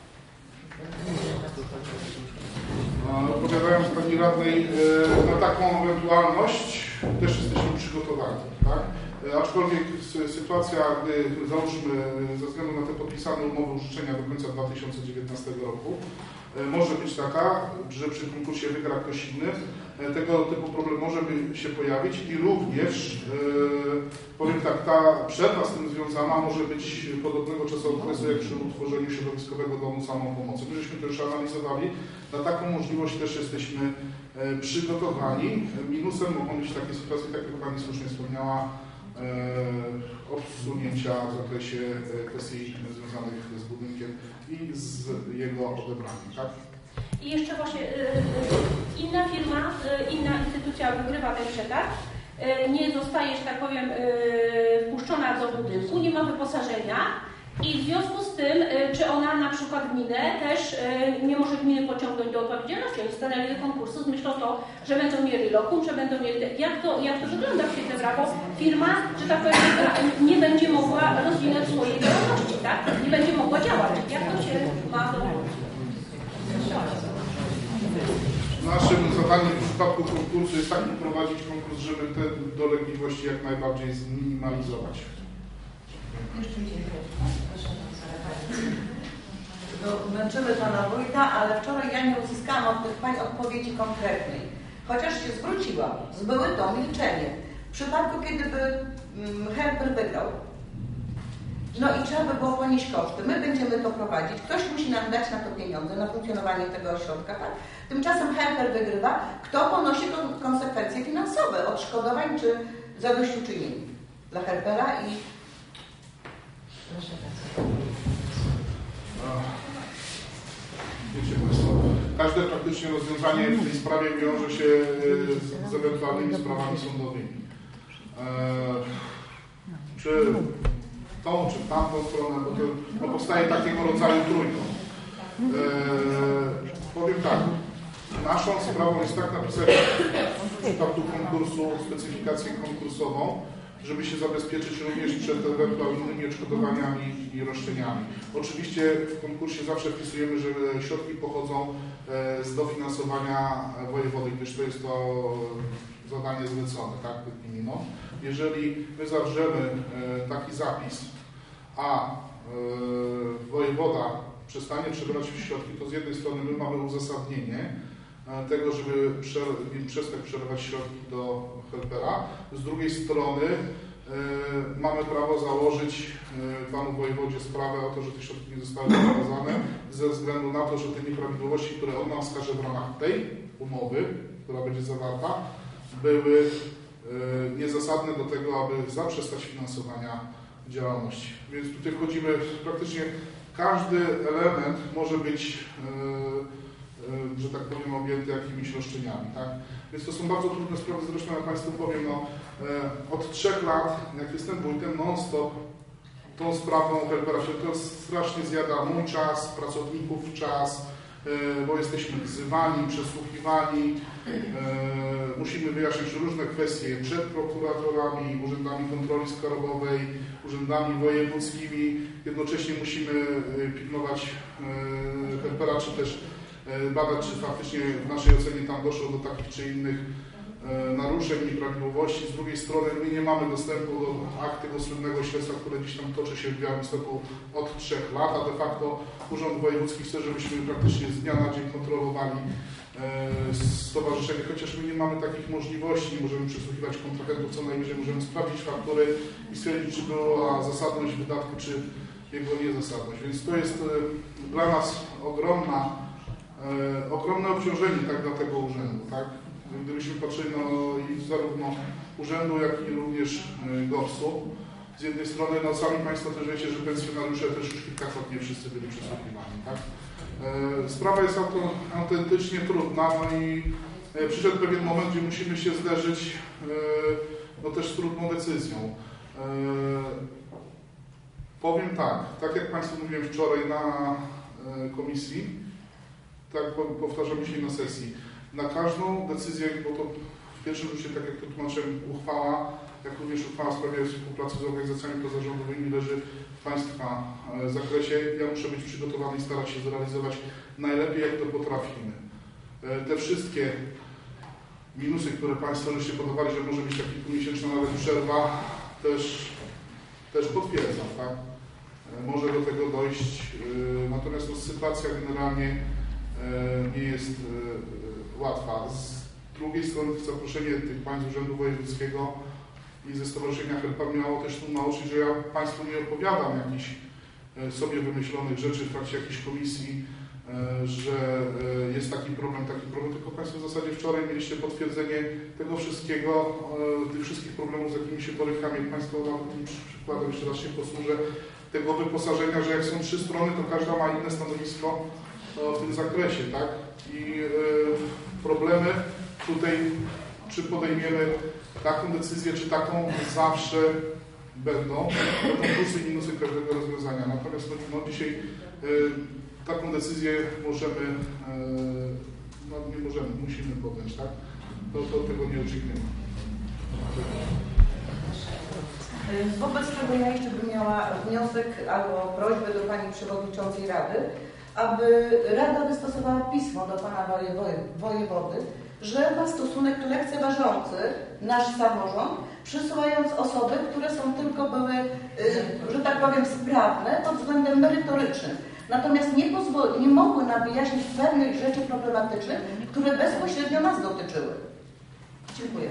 Odpowiadając Pani Radnej, na taką ewentualność też jesteśmy przygotowani. Tak? Aczkolwiek sytuacja, gdy załóżmy ze względu na te podpisane umowy użyczenia do końca 2019 roku, może być taka, że przy konkursie wygra ktoś inny, tego typu problem może by się pojawić i również, powiem tak, ta przerwa z tym związana może być podobnego czasowego jak przy utworzeniu środowiskowego domu samopomocy. My żeśmy to już analizowali, na taką możliwość też jesteśmy przygotowani. Minusem mogą być takie sytuacje, tak jak Pani słusznie wspomniała, odsunięcia w zakresie kwestii związanych z budynkiem i z jego odebraniem. Tak? I jeszcze właśnie inna firma, inna instytucja wygrywa ten przetarg, nie zostaje, że tak powiem, wpuszczona do budynku, nie ma wyposażenia i w związku z tym, czy ona na przykład gminę też nie może gminy pociągnąć do odpowiedzialności. Oni stanęli do konkursu z myślą to, że będą mieli lokum, że będą mieli... Jak to wygląda w świecie prawa? Firma, że tak powiem, nie będzie mogła rozwinąć swojej działalności, tak? Nie będzie mogła działać. Jak to się ma do... Naszym zadaniem w przypadku konkursu jest tak prowadzić konkurs, żeby te dolegliwości jak najbardziej zminimalizować. Męczymy Pana Wójta, ale wczoraj ja nie uzyskałam od tych Pań odpowiedzi konkretnej. Chociaż się zwróciłam, zbyły to milczenie. W przypadku, kiedy by helper wygrał, no i trzeba by było ponieść koszty. My będziemy to prowadzić. Ktoś musi nam dać na to pieniądze, na funkcjonowanie tego ośrodka. Tak? Tymczasem helper wygrywa. Kto ponosi konsekwencje finansowe, odszkodowań czy zadośćuczynień dla helpera i... Proszę bardzo. Wiecie Państwo, każde praktycznie rozwiązanie w tej sprawie wiąże się z ewentualnymi sprawami sądowymi. Czy tą, czy tamtą stronę, bo to powstaje takiego rodzaju trójkąt. Powiem tak, naszą sprawą jest tak napisać w przypadku konkursu specyfikację konkursową, żeby się zabezpieczyć również przed ewentualnymi odszkodowaniami i roszczeniami. Oczywiście w konkursie zawsze wpisujemy, że środki pochodzą z dofinansowania wojewody, gdyż to jest to zadanie zlecone, tak, gminom. Jeżeli my zawrzemy taki zapis, a wojewoda przestanie przebierać środki, to z jednej strony my mamy uzasadnienie tego, żeby przestać przelewać środki do helpera, z drugiej strony mamy prawo założyć panu wojewodzie sprawę o to, że te środki nie zostały przekazane ze względu na to, że te nieprawidłowości, które on nam wskaże w ramach tej umowy, która będzie zawarta, były niezasadne do tego, aby zaprzestać finansowania działalności. Więc tutaj wchodzimy, praktycznie każdy element może być, że tak powiem, objęty jakimiś roszczeniami. Tak? Więc to są bardzo trudne sprawy, zresztą jak Państwu powiem, no, od 3 lat, jak jestem wójtem, non-stop tą sprawą helpera, to strasznie zjada mój czas, pracowników czas, bo jesteśmy wzywani, przesłuchiwani, musimy wyjaśniać różne kwestie przed prokuratorami, urzędami kontroli skarbowej, urzędami wojewódzkimi. Jednocześnie musimy pilnować helpera, czy też badać, czy faktycznie w naszej ocenie tam doszło do takich czy innych naruszeń, nieprawidłowości. Z drugiej strony my nie mamy dostępu do akt tego słynnego śledztwa, które gdzieś tam toczy się w Białymstoku od 3 lat, a de facto Urząd Wojewódzki chce, żebyśmy praktycznie z dnia na dzień kontrolowali stowarzyszenie, chociaż my nie mamy takich możliwości, nie możemy przesłuchiwać kontrahentów, co najwyżej możemy sprawdzić faktury i stwierdzić, czy była zasadność wydatku, czy jego niezasadność. Więc to jest dla nas ogromne obciążenie tak, dla tego urzędu. Tak? Gdybyśmy patrzyli zarówno urzędu, jak i również GOPS-u. Z jednej strony, sami Państwo też wiecie, że pensjonariusze też już kilkakrotnie wszyscy byli przesłuchiwani. Tak? Sprawa jest autentycznie trudna, no i przyszedł pewien moment, gdzie musimy się zderzyć też z trudną decyzją. Powiem tak jak Państwu mówiłem wczoraj na komisji, tak powtarzam dzisiaj na sesji. Na każdą decyzję, bo to w pierwszym rzucie, tak jak to tłumaczyłem, uchwała, jak również uchwała w sprawie współpracy z organizacjami pozarządowymi leży w Państwa zakresie. Ja muszę być przygotowany i starać się zrealizować najlepiej, jak to potrafimy. Te wszystkie minusy, które Państwo żeście podawali, że może być ta kilkumiesięczna nawet przerwa, też potwierdzam, tak? Może do tego dojść, natomiast sytuacja generalnie nie jest łatwa. Z drugiej strony zaproszenie tych państw z Urzędu Wojewódzkiego i ze Stowarzyszenia Helpa miało też tu nauczyć, że ja Państwu nie opowiadam jakichś sobie wymyślonych rzeczy w trakcie jakiejś komisji, że jest taki problem, tylko Państwo w zasadzie wczoraj mieliście potwierdzenie tego wszystkiego, tych wszystkich problemów, z jakimi się borykamy. Państwo nawet tym przykładem jeszcze raz się posłużę, tego wyposażenia, że jak są 3 strony, to każda ma inne stanowisko w tym zakresie, tak? I problemy tutaj, czy podejmiemy taką decyzję, czy taką, zawsze będą plusy i minusy każdego rozwiązania. Natomiast dzisiaj taką decyzję musimy podjąć, tak? To tego nie uciekniemy. Wobec tego ja jeszcze bym miała wniosek albo prośbę do Pani Przewodniczącej Rady, aby Rada wystosowała pismo do Pana Wojewody, że ma stosunek lekceważący nasz samorząd, przysyłając osoby, które były, że tak powiem, sprawne pod względem merytorycznym. Natomiast nie mogły nam wyjaśnić pewnych rzeczy problematycznych, które bezpośrednio nas dotyczyły. Dziękuję.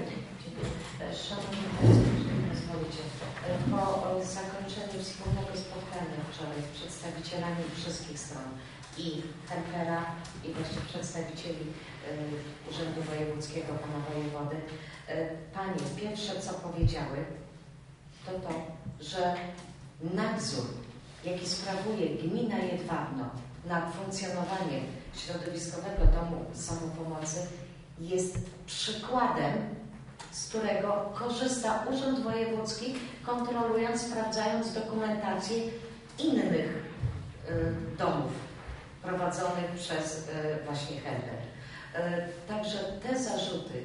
Szanowni Państwo, jeżeli pozwolicie, po zakończeniu wspólnego spotkania wczoraj z przedstawicielami wszystkich stron i helpera, i właśnie przedstawicieli Urzędu Wojewódzkiego, Pana Wojewody, Panie pierwsze co powiedziały, to, że nadzór, jaki sprawuje gmina Jedwabno nad funkcjonowaniem Środowiskowego Domu Samopomocy, jest przykładem, z którego korzysta Urząd Wojewódzki, kontrolując, sprawdzając dokumentację innych domów prowadzonych przez właśnie helper. Także te zarzuty,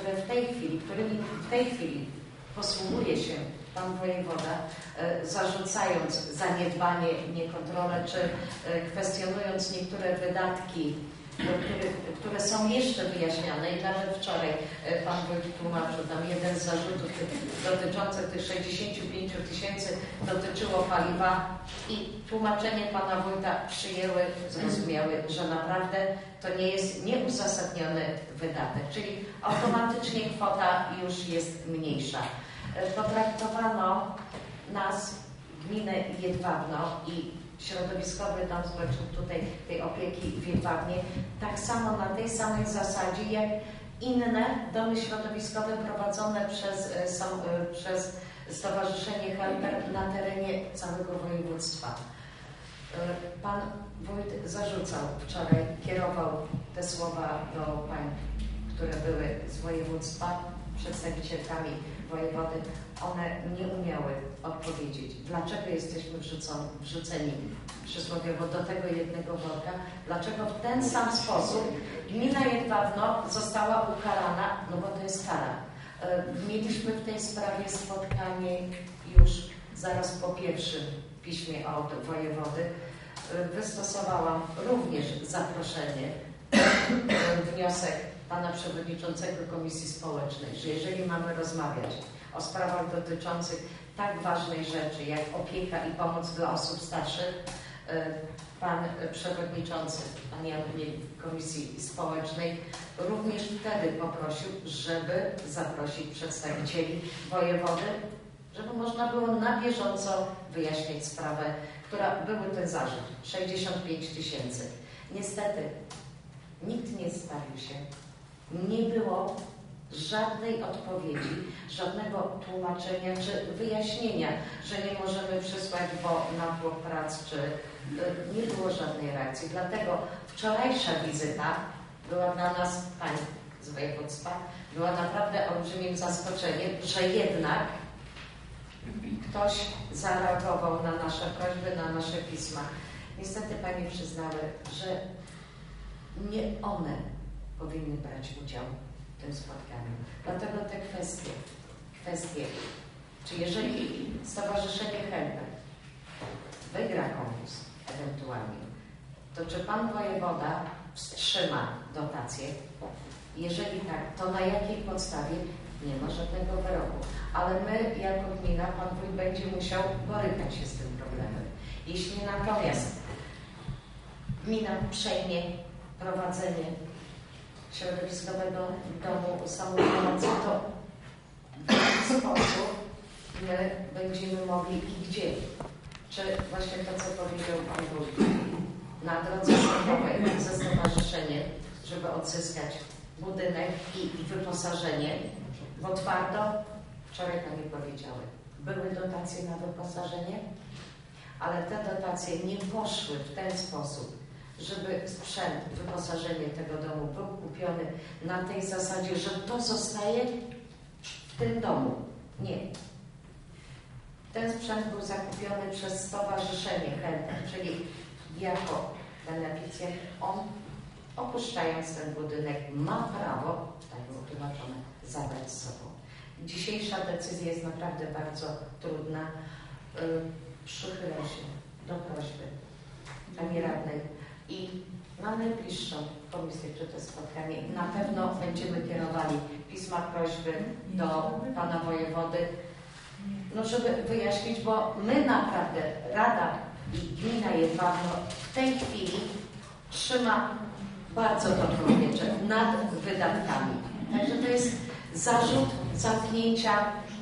którymi w tej chwili posługuje się Pan Wojewoda, zarzucając zaniedbanie, niekontrolę, czy kwestionując niektóre wydatki, które są jeszcze wyjaśniane i nawet wczoraj Pan Wójt tłumaczył, tam jeden z zarzutów dotyczących tych 65 000 dotyczyło paliwa i tłumaczenie Pana Wójta przyjęły, zrozumiały, że naprawdę to nie jest nieuzasadniony wydatek, czyli automatycznie kwota już jest mniejsza. Potraktowano nas, gminę Jedwabno i Środowiskowy Dom Społeczny tutaj tej opieki w Jedwabnie, tak samo na tej samej zasadzie jak inne domy środowiskowe prowadzone przez Stowarzyszenie Helper na terenie całego województwa. Pan Wójt zarzucał wczoraj, kierował te słowa do pań, które były z województwa, przedstawicielkami wojewody, one nie umiały odpowiedzieć, dlaczego jesteśmy wrzuceni przysłowiowo do tego jednego worka, dlaczego w ten sam sposób gmina Jedwabno została ukarana, no bo to jest kara. Mieliśmy w tej sprawie spotkanie już zaraz po pierwszym piśmie od wojewody. Wystosowałam również zaproszenie, wniosek pana przewodniczącego Komisji Społecznej, że jeżeli mamy rozmawiać o sprawach dotyczących tak ważnej rzeczy jak opieka i pomoc dla osób starszych, pan przewodniczący, pan Jan Komisji Społecznej również wtedy poprosił, żeby zaprosić przedstawicieli wojewody, żeby można było na bieżąco wyjaśnić sprawę, która były ten zarzut, 65 000. Niestety nikt nie stawił się, nie było żadnej odpowiedzi, żadnego tłumaczenia czy wyjaśnienia, że nie możemy przysłać, bo natłok prac, czy nie było żadnej reakcji. Dlatego wczorajsza wizyta była dla nas, pań z województwa, była naprawdę olbrzymim zaskoczeniem, że jednak ktoś zareagował na nasze prośby, na nasze pisma. Niestety panie przyznały, że nie one powinny brać udział w tym spotkaniu. Dlatego te kwestie, czy jeżeli Stowarzyszenie Helper wygra konkurs ewentualnie, to czy pan wojewoda wstrzyma dotację? Jeżeli tak, to na jakiej podstawie? Nie ma żadnego wyroku. Ale my jako gmina, pan wójt będzie musiał borykać się z tym problemem. Jeśli natomiast gmina przejmie prowadzenie środowiskowego domu samopomocy, to w jaki sposób my będziemy mogli i gdzie? Czy właśnie to, co powiedział pan wójt, na drodze sądowej ze stowarzyszeniem, żeby odzyskać budynek i wyposażenie, bo twardo, wczoraj pani powiedziały, były dotacje na wyposażenie, ale te dotacje nie poszły w ten sposób, żeby sprzęt, wyposażenie tego domu był kupiony na tej zasadzie, że to zostaje w tym domu. Nie. Ten sprzęt był zakupiony przez Stowarzyszenie Helper, czyli jako beneficjent on, opuszczając ten budynek, ma prawo, tak było tłumaczone, zabrać z sobą. Dzisiejsza decyzja jest naprawdę bardzo trudna. Przychylam się do prośby pani radnej i na najbliższą komisję czy to spotkanie na pewno będziemy kierowali pisma prośby do pana wojewody, no żeby wyjaśnić, bo my naprawdę, Rada i Gmina Jedwabno w tej chwili trzyma bardzo dobrą pieczę nad wydatkami. Także to jest zarzut zamknięcia.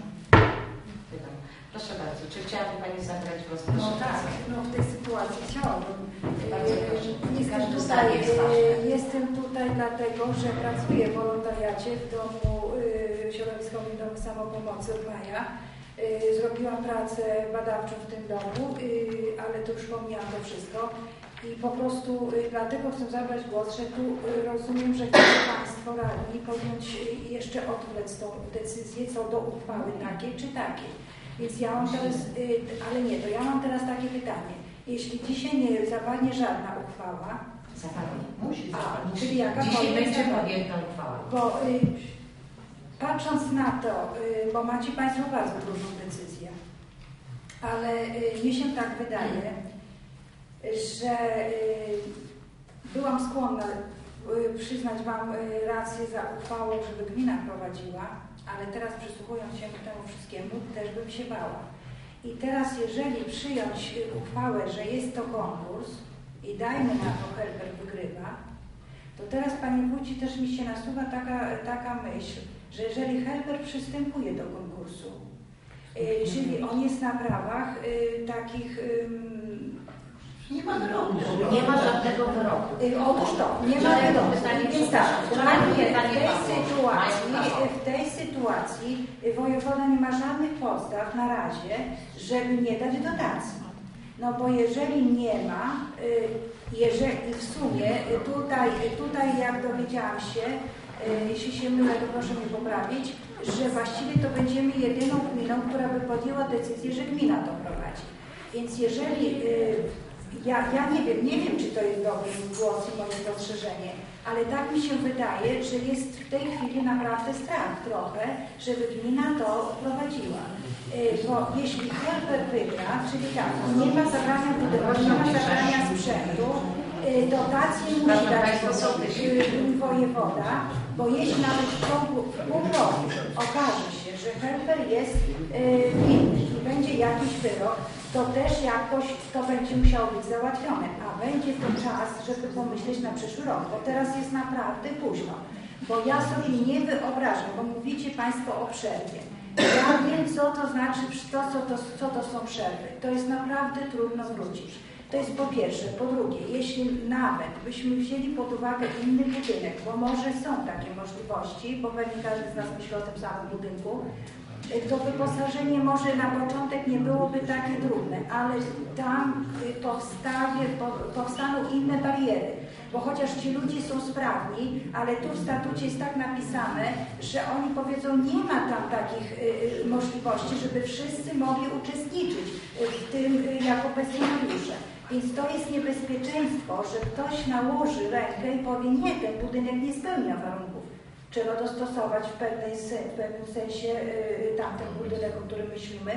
Proszę bardzo, czy chciałaby pani zabrać głos? No tak, no w tej sytuacji chciałabym. Bardzo proszę. Jestem tutaj dlatego, że pracuję w wolontariacie w domu środowiskowym Domu Samopomocy od maja. Zrobiłam pracę badawczą w tym domu, ale to już pomijam to wszystko. I po prostu dlatego chcę zabrać głos, że tu rozumiem, że chcą Państwo radni podjąć jeszcze odwlec tą decyzję co do uchwały takiej czy takiej. Więc ja mam teraz, ale nie, to ja mam teraz takie pytanie. Jeśli dzisiaj nie zapadnie żadna uchwała, Musi zapadnie. czyli jaka dzisiaj będzie podjęta uchwała. Bo patrząc na to, bo macie Państwo bardzo trudną decyzję, ale mnie się tak wydaje, że byłam skłonna przyznać Wam rację za uchwałą, żeby gmina prowadziła, ale teraz przysłuchując się temu wszystkiemu, też bym się bała. I teraz jeżeli przyjąć uchwałę, że jest to konkurs i dajmy na to Helper wygrywa, to teraz Panie Wójcie też mi się nasuwa taka myśl, że jeżeli Helper przystępuje do konkursu, czyli on jest na prawach takich... Nie ma wyroku. Nie ma żadnego wyroku. Otóż to, nie ma wyroku. Więc tak, w tej sytuacji wojewoda nie ma żadnych podstaw na razie, żeby nie dać dotacji. No bo jeżeli nie ma, jeżeli w sumie tutaj jak dowiedziałam się, jeśli się mylę, to proszę mnie poprawić, że właściwie to będziemy jedyną gminą, która by podjęła decyzję, że gmina to prowadzi. Więc jeżeli, ja nie wiem, czy to jest dobry głos i moje spostrzeżenie, ale tak mi się wydaje, że jest w tej chwili naprawdę strach trochę, żeby gmina to prowadziła. Bo jeśli Helper wygra, czyli tak, nie ma zabrania budowy, nie ma zabrania sprzętu, dotacje musi dać wojewoda, bo jeśli nawet w pół roku okaże się, że Helper jest winny i będzie jakiś wyrok, to też jakoś to będzie musiało być załatwione, a będzie to czas, żeby pomyśleć na przyszły rok, bo teraz jest naprawdę późno. Bo ja sobie nie wyobrażam, bo mówicie Państwo o przerwie. Ja wiem, co to znaczy, co to są przerwy. To jest naprawdę trudno wrócić. To jest po pierwsze. Po drugie, jeśli nawet byśmy wzięli pod uwagę inny budynek, bo może są takie możliwości, bo pewnie każdy z nas myśli o tym samym budynku, to wyposażenie może na początek nie byłoby takie trudne, ale tam powstaną inne bariery. Bo chociaż ci ludzie są sprawni, ale tu w statucie jest tak napisane, że oni powiedzą, nie ma tam takich możliwości, żeby wszyscy mogli uczestniczyć w tym jako pensjonariusze. Więc to jest niebezpieczeństwo, że ktoś nałoży rękę i powie, nie, ten budynek nie spełnia warunków. Trzeba dostosować w pewnym sensie tamten budynek, o którym myślimy,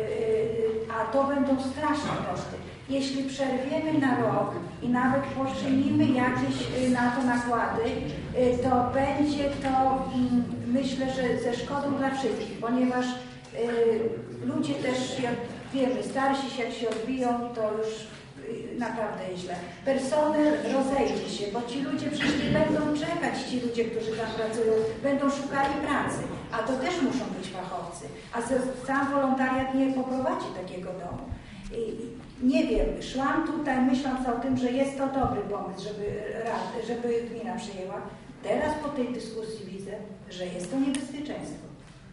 a to będą straszne koszty. Jeśli przerwiemy na rok i nawet poczynimy jakieś na to nakłady, to będzie to, myślę, że ze szkodą dla wszystkich, ponieważ ludzie też, jak wiemy, starsi się, jak się odbiją, to już naprawdę źle. Personel rozejdzie się, bo ci ludzie przecież nie będą czekać, ci ludzie, którzy tam pracują, będą szukali pracy, a to też muszą być fachowcy, a sam wolontariat nie poprowadzi takiego domu. Nie wiem, szłam tutaj myśląc o tym, że jest to dobry pomysł, żeby gmina przyjęła. Teraz po tej dyskusji widzę, że jest to niebezpieczeństwo.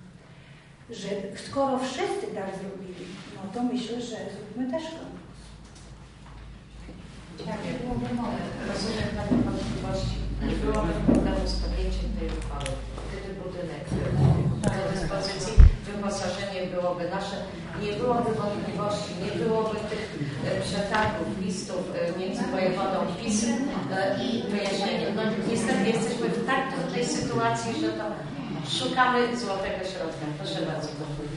Że skoro wszyscy tak zrobili, no to myślę, że zróbmy też to. Rozumiem Pani wątpliwości. Byłoby problemu z podjęciem tej uchwały. Gdyby budynek do dyspozycji, wyposażenie byłoby nasze, nie byłoby wątpliwości, nie byłoby tych przetargów, listów między wojewodą, PiS i wyjaśnieniem. No niestety jesteśmy w tak trudnej sytuacji, że to szukamy złotego środka. Proszę bardzo.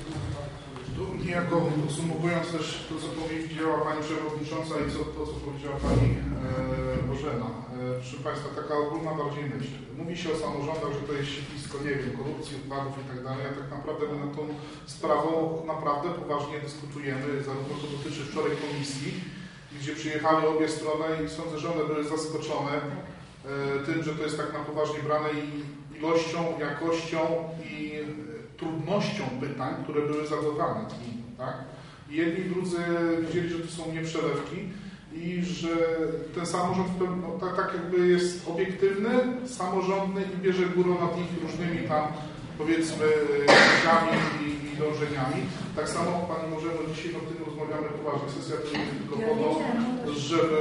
Niejako podsumowując też to, co powiedziała Pani Przewodnicząca i to, co powiedziała Pani Bożena. Proszę Państwa, taka ogólna bardziej myśl. Mówi się o samorządach, że to jest siedlisko, nie wiem, korupcji, układów i tak dalej, a tak naprawdę my nad tą sprawą naprawdę poważnie dyskutujemy, zarówno to dotyczy wczoraj komisji, gdzie przyjechały obie strony i sądzę, że one były zaskoczone tym, że to jest tak na poważnie brane i ilością, jakością i trudnością pytań, które były zadawane. Tak? I jedni i drudzy widzieli, że to są nieprzelewki i że ten samorząd tak jakby jest obiektywny, samorządny i bierze górę nad ich różnymi tam, powiedzmy, myślami i dążeniami. Tak samo Pani możemy dzisiaj o tym rozmawiamy poważnie. Sesja to nie tylko po to, żeby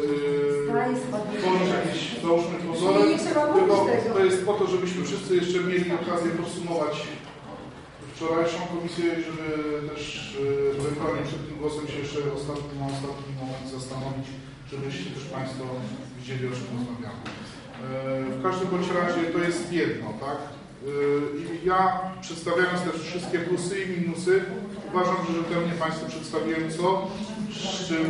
tworzyć jakieś, załóżmy, pozory, tylko to jest po to, żebyśmy wszyscy jeszcze mieli okazję podsumować wczorajszą komisję, żeby też ewentualnie przed tym głosem się jeszcze ostatni moment zastanowić, żebyście też Państwo widzieli, o czym rozmawiamy. W każdym bądź razie to jest jedno, tak? I ja przedstawiając te wszystkie plusy i minusy, uważam, że rzetelnie Państwu przedstawiłem co, z czym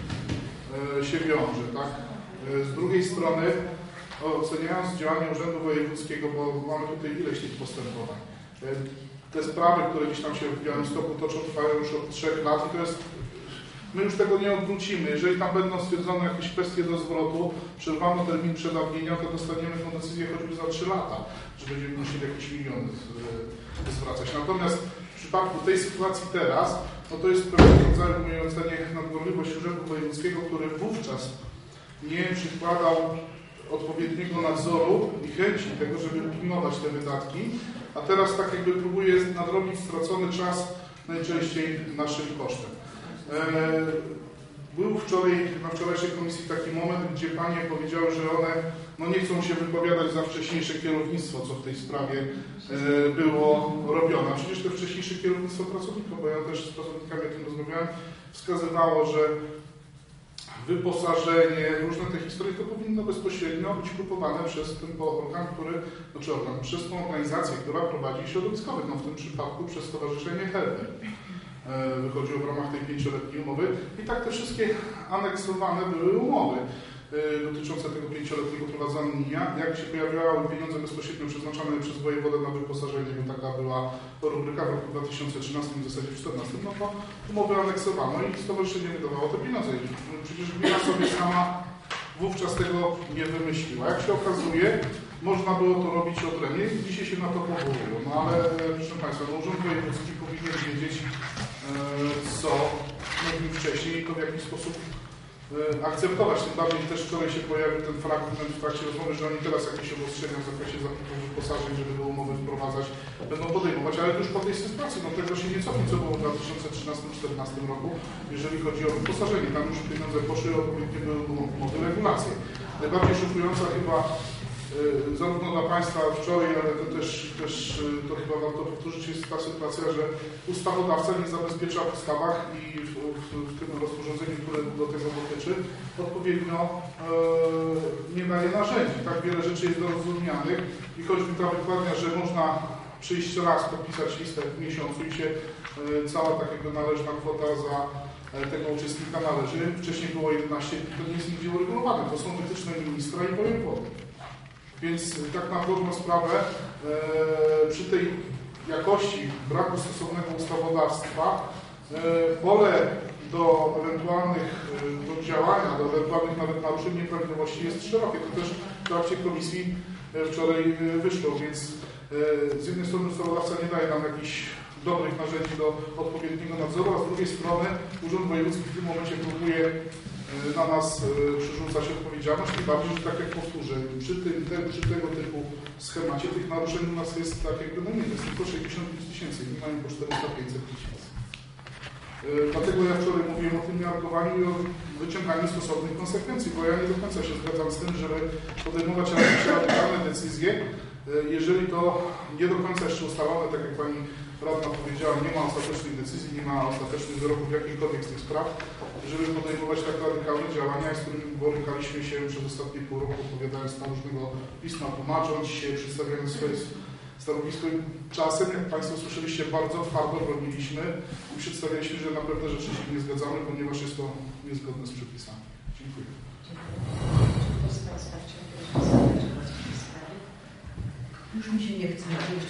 się wiąże, tak? Z drugiej strony, oceniając działanie Urzędu Wojewódzkiego, bo mamy tutaj ileś tych postępowań, te sprawy, które gdzieś tam się w Białymstoku toczą, trwają już od 3 lat i to jest, my już tego nie odwrócimy. Jeżeli tam będą stwierdzone jakieś kwestie do zwrotu, przerwano termin przedawnienia, to dostaniemy tę decyzję choćby za 3 lata, że będziemy musieli jakieś miliony zwracać. Natomiast w przypadku tej sytuacji teraz, no to jest pewnego rodzaju, w mojej ocenie, nadgorliwość Urzędu Wojewódzkiego, który wówczas nie przykładał odpowiedniego nadzoru i chęci tego, żeby pilnować te wydatki, a teraz tak jakby próbuje nadrobić stracony czas najczęściej naszym kosztem. Był na wczorajszej komisji taki moment, gdzie panie powiedziały, że one nie chcą się wypowiadać za wcześniejsze kierownictwo, co w tej sprawie było robione. A przecież to wcześniejsze kierownictwo pracowników, bo ja też z pracownikami o tym rozmawiałem, wskazywało, że wyposażenie, różne te historie to powinno bezpośrednio być kupowane przez ten organ, przez tą organizację, która prowadzi środowiskowych, w tym przypadku przez Stowarzyszenie Helper. Wychodziło w ramach tej 5-letniej umowy i tak te wszystkie aneksowane były umowy dotyczące tego 5-letniego prowadzenia. Jak się pojawiały pieniądze bezpośrednio przeznaczone przez wojewodę na wyposażenie, bo taka była rubryka w roku 2013, w zasadzie w 2014, to umowy aneksowano i stowarzyszenie wydawało te pieniądze. Przecież gmina sobie sama wówczas tego nie wymyśliła. Jak się okazuje, można było to robić odrębnie i dzisiaj się na to powołują. Ale proszę Państwa, Urząd Wojewódzki powinien wiedzieć, co mówił wcześniej i to w jaki sposób akceptować. Tym bardziej też wczoraj się pojawił ten fragment w trakcie rozmowy, że oni teraz jakieś obostrzenia w zakresie zakupów wyposażeń, żeby do umowy wprowadzać, będą podejmować, ale już po tej sytuacji, tego się nie cofnie, co było w 2013-2014 roku, jeżeli chodzi o wyposażenie. Tam już pieniądze poszły, odpowiednio były umowy, regulacje. Najbardziej szokująca chyba zarówno dla Państwa wczoraj, ale to też to chyba warto powtórzyć, jest ta sytuacja, że ustawodawca nie zabezpiecza w ustawach i w tym rozporządzeniu, które do tego dotyczy, odpowiednio nie daje narzędzi. Tak wiele rzeczy jest dorozumianych i choćby ta wykładnia, że można przyjść raz, podpisać listę w miesiącu i się cała takiego należna kwota za tego uczestnika należy. Wcześniej było 11 i to nie jest nigdzie uregulowane. To są wytyczne ministra i wojewody. Więc tak na dobrą sprawę przy tej jakości braku stosownego ustawodawstwa pole do ewentualnych działania, do ewentualnych nawet naruszeń nieprawidłowości jest szerokie. To też w trakcie komisji wczoraj wyszło, więc z jednej strony ustawodawca nie daje nam jakichś dobrych narzędzi do odpowiedniego nadzoru, a z drugiej strony Urząd Wojewódzki w tym momencie próbuje na nas przerzucać odpowiedzialność, tym bardziej, że tak jak powtórzę, przy tego typu schemacie tych naruszeń u nas jest tak jakby jest tylko 65 000, nie mają po 400-500 tysięcy. Dlatego ja wczoraj mówiłem o tym miarkowaniu i o wyciąganiu stosownych konsekwencji, bo ja nie do końca się zgadzam z tym, żeby podejmować jakieś radykalne decyzje, jeżeli to nie do końca jeszcze ustalone, tak jak Pani Radna powiedziała, nie ma ostatecznych decyzji, nie ma ostatecznych wyroków w jakiejkolwiek z tych spraw, żeby podejmować tak radykalne działania, z którymi borykaliśmy się przez ostatnie pół roku, opowiadając na różnego pisma, tłumacząc się, przedstawiając swoje stanowisko. Czasem, jak Państwo słyszeliście, bardzo twardo broniliśmy i przedstawialiśmy, że na pewne rzeczy się nie zgadzamy, ponieważ jest to niezgodne z przepisami. Dziękuję. Już mi się nie chce.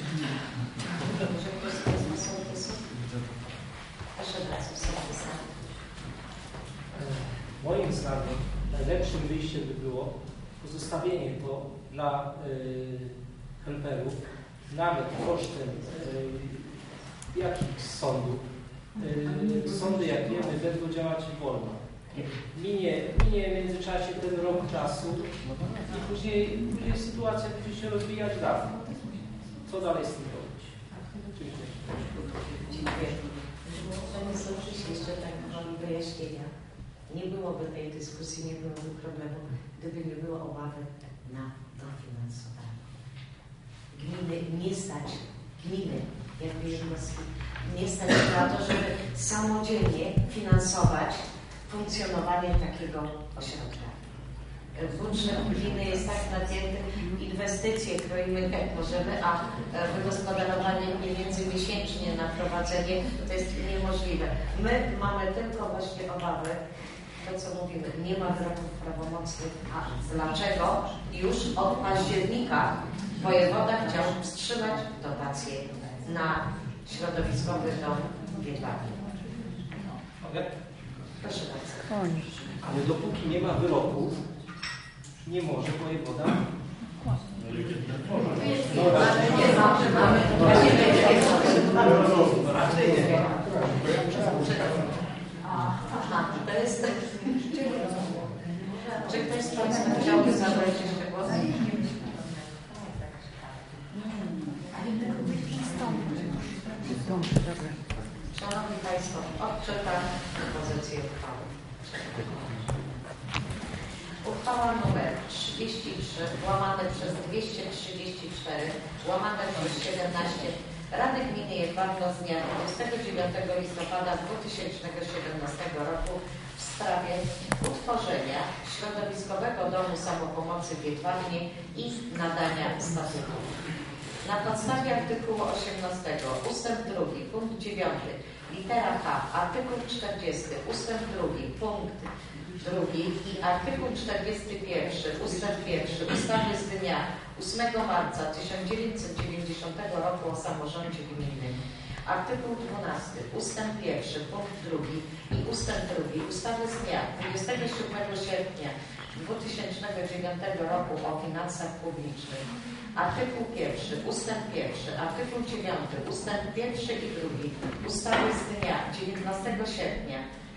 Moim zdaniem najlepszym wyjściem by było pozostawienie to dla helperów, nawet kosztem jakichś sądów. Sądy, jak wiemy, będą działać wolno. Minie w międzyczasie ten rok czasu i później sytuacja będzie się rozwijać dalej. Co dalej z tym robić? Dziękuję. Panie Sołtysie, jeszcze tak mam wyjaśnienia. Nie byłoby tej dyskusji, nie byłoby problemu, gdyby nie było obawy na dofinansowanie. Gminy, jakby jednostki, nie stać na to, żeby samodzielnie finansować funkcjonowanie takiego ośrodka. Budżet gminy jest tak napięty, inwestycje kroimy jak możemy, a wygospodarowanie mniej więcej miesięcznie na prowadzenie to jest niemożliwe. My mamy tylko właśnie obawy, to co mówimy, nie ma wyroków prawomocnych, a dlaczego już od października wojewoda chciał wstrzymać dotacje na środowiskowy dom Wiedwabny. Proszę bardzo. Ale dopóki nie ma wyroków, nie może wojewoda. To jest... Czy ktoś z Państwa chciałby zabrać jeszcze głos? Szanowni Państwo, odczytam propozycję uchwały. Uchwała nr 33 łamane przez 234 łamane przez 17 Rady Gminy Jedwabno z dnia 29 listopada 2017 roku w sprawie utworzenia Środowiskowego Domu Samopomocy w Jedwabnie i nadania statutu. Na podstawie artykułu 18 ustęp 2 punkt 9 litera H, artykuł 40 ustęp 2 punkt 2 i artykuł 41 ustęp 1 ustawy z dnia 8 marca 1990 roku o samorządzie gminnym, artykuł 12 ustęp 1 punkt 2 i ustęp 2 ustawy z dnia 27 sierpnia 2009 roku o finansach publicznych, artykuł 1 ustęp 1, artykuł 9 ustęp 1 i 2 ustawy z dnia 19 sierpnia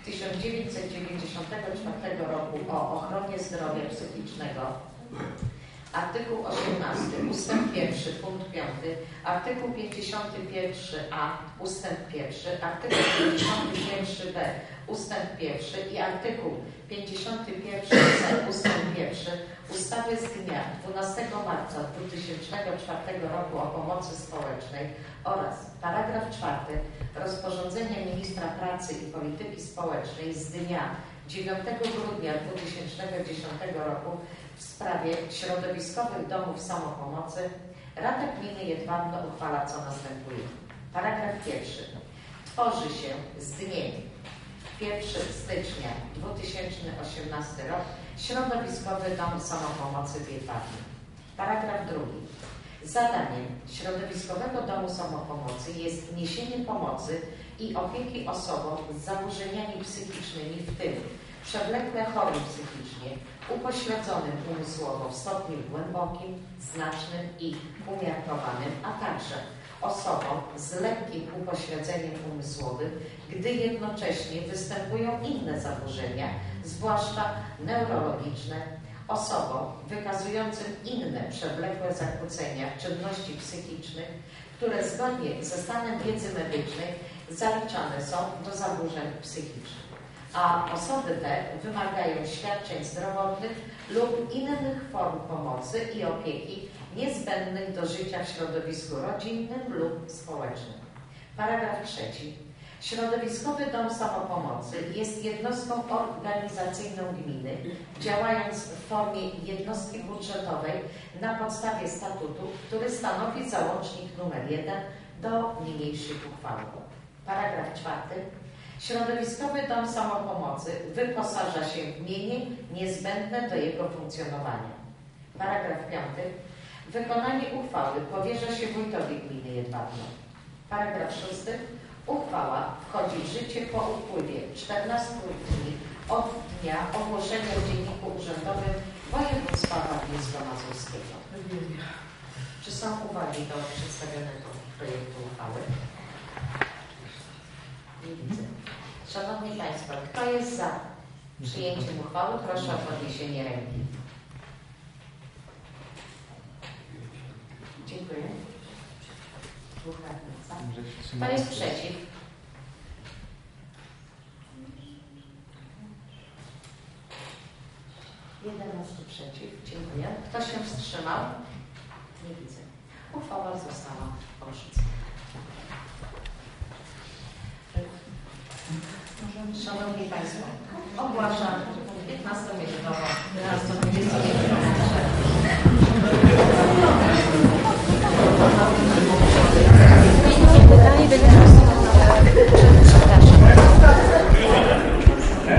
1994 roku o ochronie zdrowia psychicznego, artykuł 18 ustęp 1 punkt 5, artykuł 51a ustęp 1, artykuł 51b ustęp 1 i artykuł 51c ustęp 1 ustawy z dnia 12 marca 2004 roku o pomocy społecznej oraz paragraf 4 rozporządzenia ministra pracy i polityki społecznej z dnia 9 grudnia 2010 roku w sprawie środowiskowych domów samopomocy Rada Gminy Jedwabno uchwala co następuje. Paragraf 1. Tworzy się z dniem 1 stycznia 2018 rok Środowiskowy Dom Samopomocy w Jedwabnie. Paragraf 2. Zadaniem Środowiskowego Domu Samopomocy jest niesienie pomocy i opieki osobom z zaburzeniami psychicznymi, w tym przewlekle chorym psychicznie, upośledzonym umysłowo w stopniu głębokim, znacznym i umiarkowanym, a także osobom z lekkim upośledzeniem umysłowym, gdy jednocześnie występują inne zaburzenia, zwłaszcza neurologiczne, osobom wykazującym inne przewlekłe zakłócenia czynności psychicznych, które zgodnie ze stanem wiedzy medycznej zaliczane są do zaburzeń psychicznych, a osoby te wymagają świadczeń zdrowotnych lub innych form pomocy i opieki niezbędnych do życia w środowisku rodzinnym lub społecznym. Paragraf 3. Środowiskowy Dom Samopomocy jest jednostką organizacyjną gminy, działając w formie jednostki budżetowej na podstawie statutu, który stanowi załącznik nr 1 do niniejszej uchwały. Paragraf 4. Środowiskowy Dom Samopomocy wyposaża się w mienie niezbędne do jego funkcjonowania. Paragraf 5. Wykonanie uchwały powierza się wójtowi gminy Jedwabno. Paragraf 6. Uchwała wchodzi w życie po upływie 14 dni od dnia ogłoszenia w Dzienniku Urzędowym Województwa Warmińsko-Mazurskiego. Czy są uwagi do przedstawionego projektu uchwały? Nie widzę. Szanowni Państwo, kto jest za przyjęciem uchwały? Proszę o podniesienie ręki. Dziękuję. Dwóch radnych za. Kto jest przeciw? Jedenastu przeciw. Dziękuję. Kto się wstrzymał? Nie widzę. Uchwała została odrzucona. Szanowni Państwo, ogłaszam 15-minutową